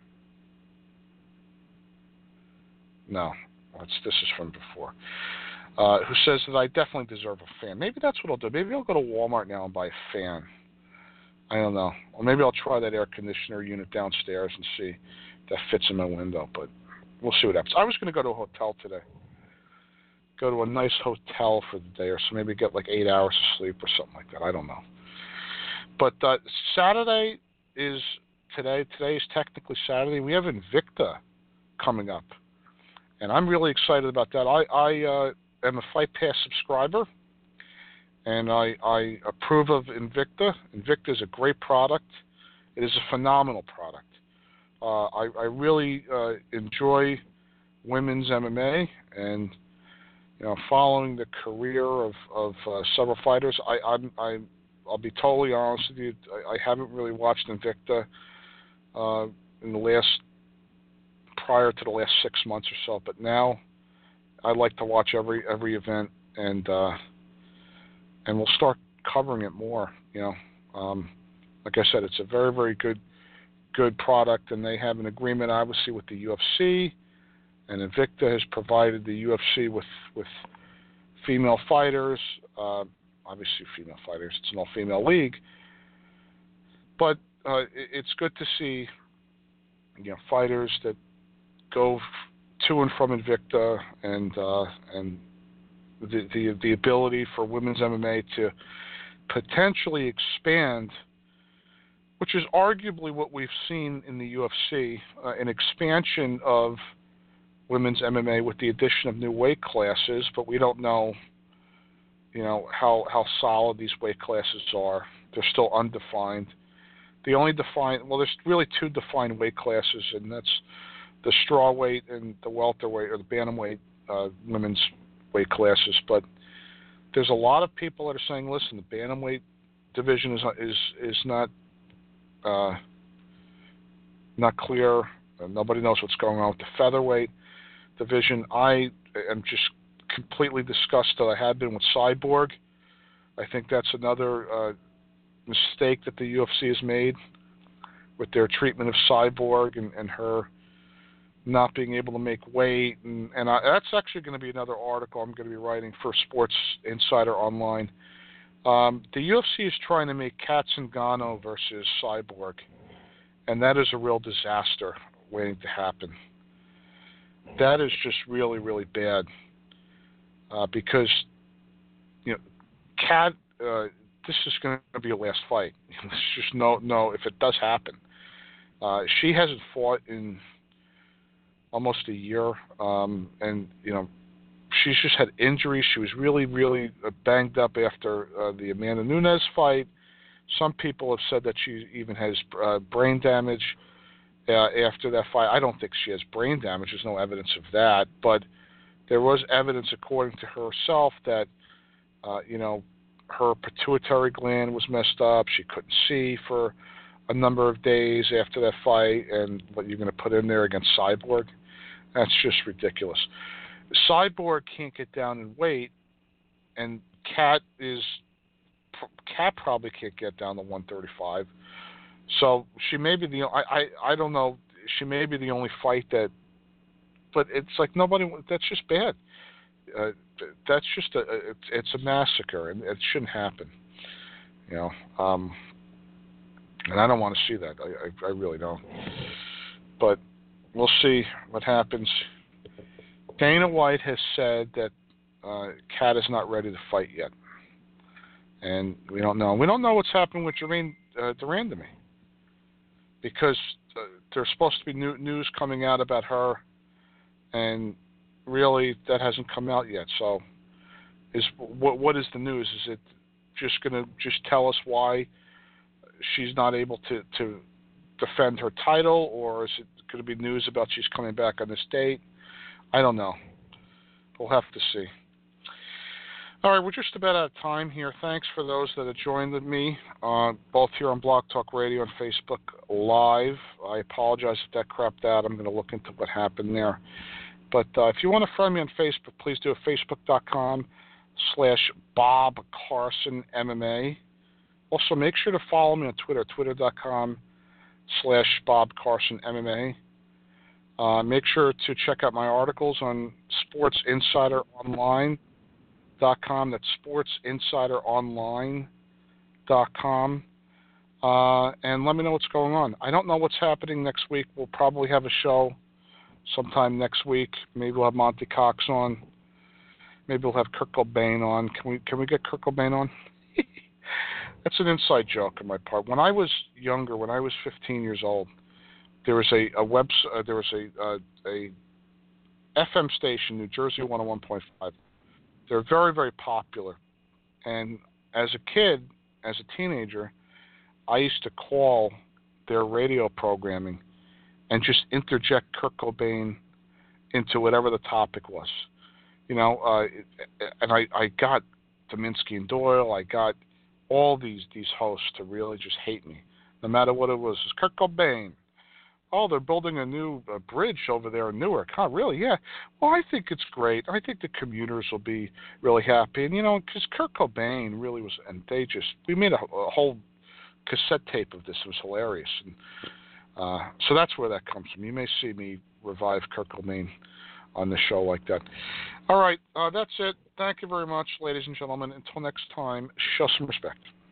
No, that's, this is from before. Uh, who says that I definitely deserve a fan. Maybe that's what I'll do. Maybe I'll go to Walmart now and buy a fan. I don't know. Or maybe I'll try that air conditioner unit downstairs and see if that fits in my window. But we'll see what happens. I was going to go to a hotel today. Go to a nice hotel for the day or so. Maybe get like eight hours of sleep or something like that. I don't know. But uh, Saturday is today. Today is technically Saturday. We have Invicta coming up. And I'm really excited about that. I, I uh, am a Fight Pass subscriber. And I, I approve of Invicta. Invicta is a great product. It is a phenomenal product. Uh, I, I really uh, enjoy women's M M A, and you know, following the career of, of uh, several fighters, I, I'm, I, I'll be totally honest with you. I, I haven't really watched Invicta uh, in the last prior to the last six months or so, but now I like to watch every every event and. Uh, And we'll start covering it more, you know. Um, like I said, it's a very, very good good product, and they have an agreement, obviously, with the U F C And Invicta has provided the U F C with, with female fighters, uh, obviously female fighters, it's an all-female league, but uh, it, it's good to see, you know, fighters that go to and from Invicta, and uh, and the, the the ability for women's M M A to potentially expand, which is arguably what we've seen in the U F C, uh, an expansion of women's M M A with the addition of new weight classes, but we don't know, you know, how how solid these weight classes are. They're still undefined. The only defined, well, there's really two defined weight classes, and that's the strawweight and the welterweight, or the bantamweight uh, women's weight classes. But there's a lot of people that are saying, listen, the bantamweight division is is is not uh, not clear. Uh, nobody knows what's going on with the featherweight division. I am just completely disgusted. I had been with Cyborg. I think that's another uh, mistake that the U F C has made with their treatment of Cyborg and, and her not being able to make weight. And, and I, that's actually going to be another article I'm going to be writing for Sports Insider Online. Um, the U F C is trying to make Kat Zingano versus Cyborg, and that is a real disaster waiting to happen. That is just really, really bad uh, because, you know, Kat, uh, this is going to be a last fight. There's just no, no, if it does happen. Uh, she hasn't fought in almost a year, um, and, you know, she's just had injuries. She was really, really banged up after uh, the Amanda Nunes fight. Some people have said that she even has uh, brain damage uh, after that fight. I don't think she has brain damage. There's no evidence of that. But there was evidence, according to herself, that, uh, you know, her pituitary gland was messed up. She couldn't see for a number of days after that fight. And what you're going to put in there against Cyborg? That's just ridiculous. Cyborg can't get down in weight, and Kat is Kat probably can't get down to one thirty-five. So she may be the I, I I don't know. She may be the only fight that, but it's like nobody. That's just bad. Uh, that's just a it's, it's a massacre, and it shouldn't happen. You know, um, and I don't want to see that. I, I I really don't. But we'll see what happens. Dana White has said that uh, Kat is not ready to fight yet, and we don't know. We don't know what's happening with Jermaine uh, Durandamy, because uh, there's supposed to be new news coming out about her, and really that hasn't come out yet. So, is what what is the news? Is it just going to just tell us why she's not able to, to defend her title, or is it going to be news about she's coming back on this date? I don't know. We'll have to see. All right, we're just about out of time here. Thanks for those that have joined me, uh, both here on Blog Talk Radio and Facebook Live. I apologize if that crapped out. I'm going to look into what happened there. But uh, if you want to friend me on Facebook, please do it. Facebook.com slash Bob Carson MMA. Also, make sure to follow me on Twitter, Twitter.com slash Bob Carson MMA. Uh, make sure to check out my articles on Sports Insider Online dot com. That's Sports Insider Online dot com. Uh, and let me know what's going on. I don't know what's happening next week. We'll probably have a show sometime next week. Maybe we'll have Monty Cox on. Maybe we'll have Kurt Cobain on. Can we can we get Kurt Cobain on? That's an inside joke on my part. When I was younger, when I was fifteen years old, there was a, a web uh, there was a uh, a F M station, New Jersey one oh one point five. They're very, very popular. And as a kid, as a teenager, I used to call their radio programming and just interject Kurt Cobain into whatever the topic was. You know, uh, and I, I got Dominski and Doyle, I got all these, these hosts to really just hate me, no matter what it was. It's Kurt Cobain. Oh, they're building a new uh, bridge over there in Newark. Huh, really? Yeah. Well, I think it's great. I think the commuters will be really happy. And, you know, because Kurt Cobain really was, and they just, we made a, a whole cassette tape of this. It was hilarious. And uh, so that's where that comes from. You may see me revive Kurt Cobain on the show like that. All right, uh, that's it. Thank you very much, ladies and gentlemen. Until next time, show some respect.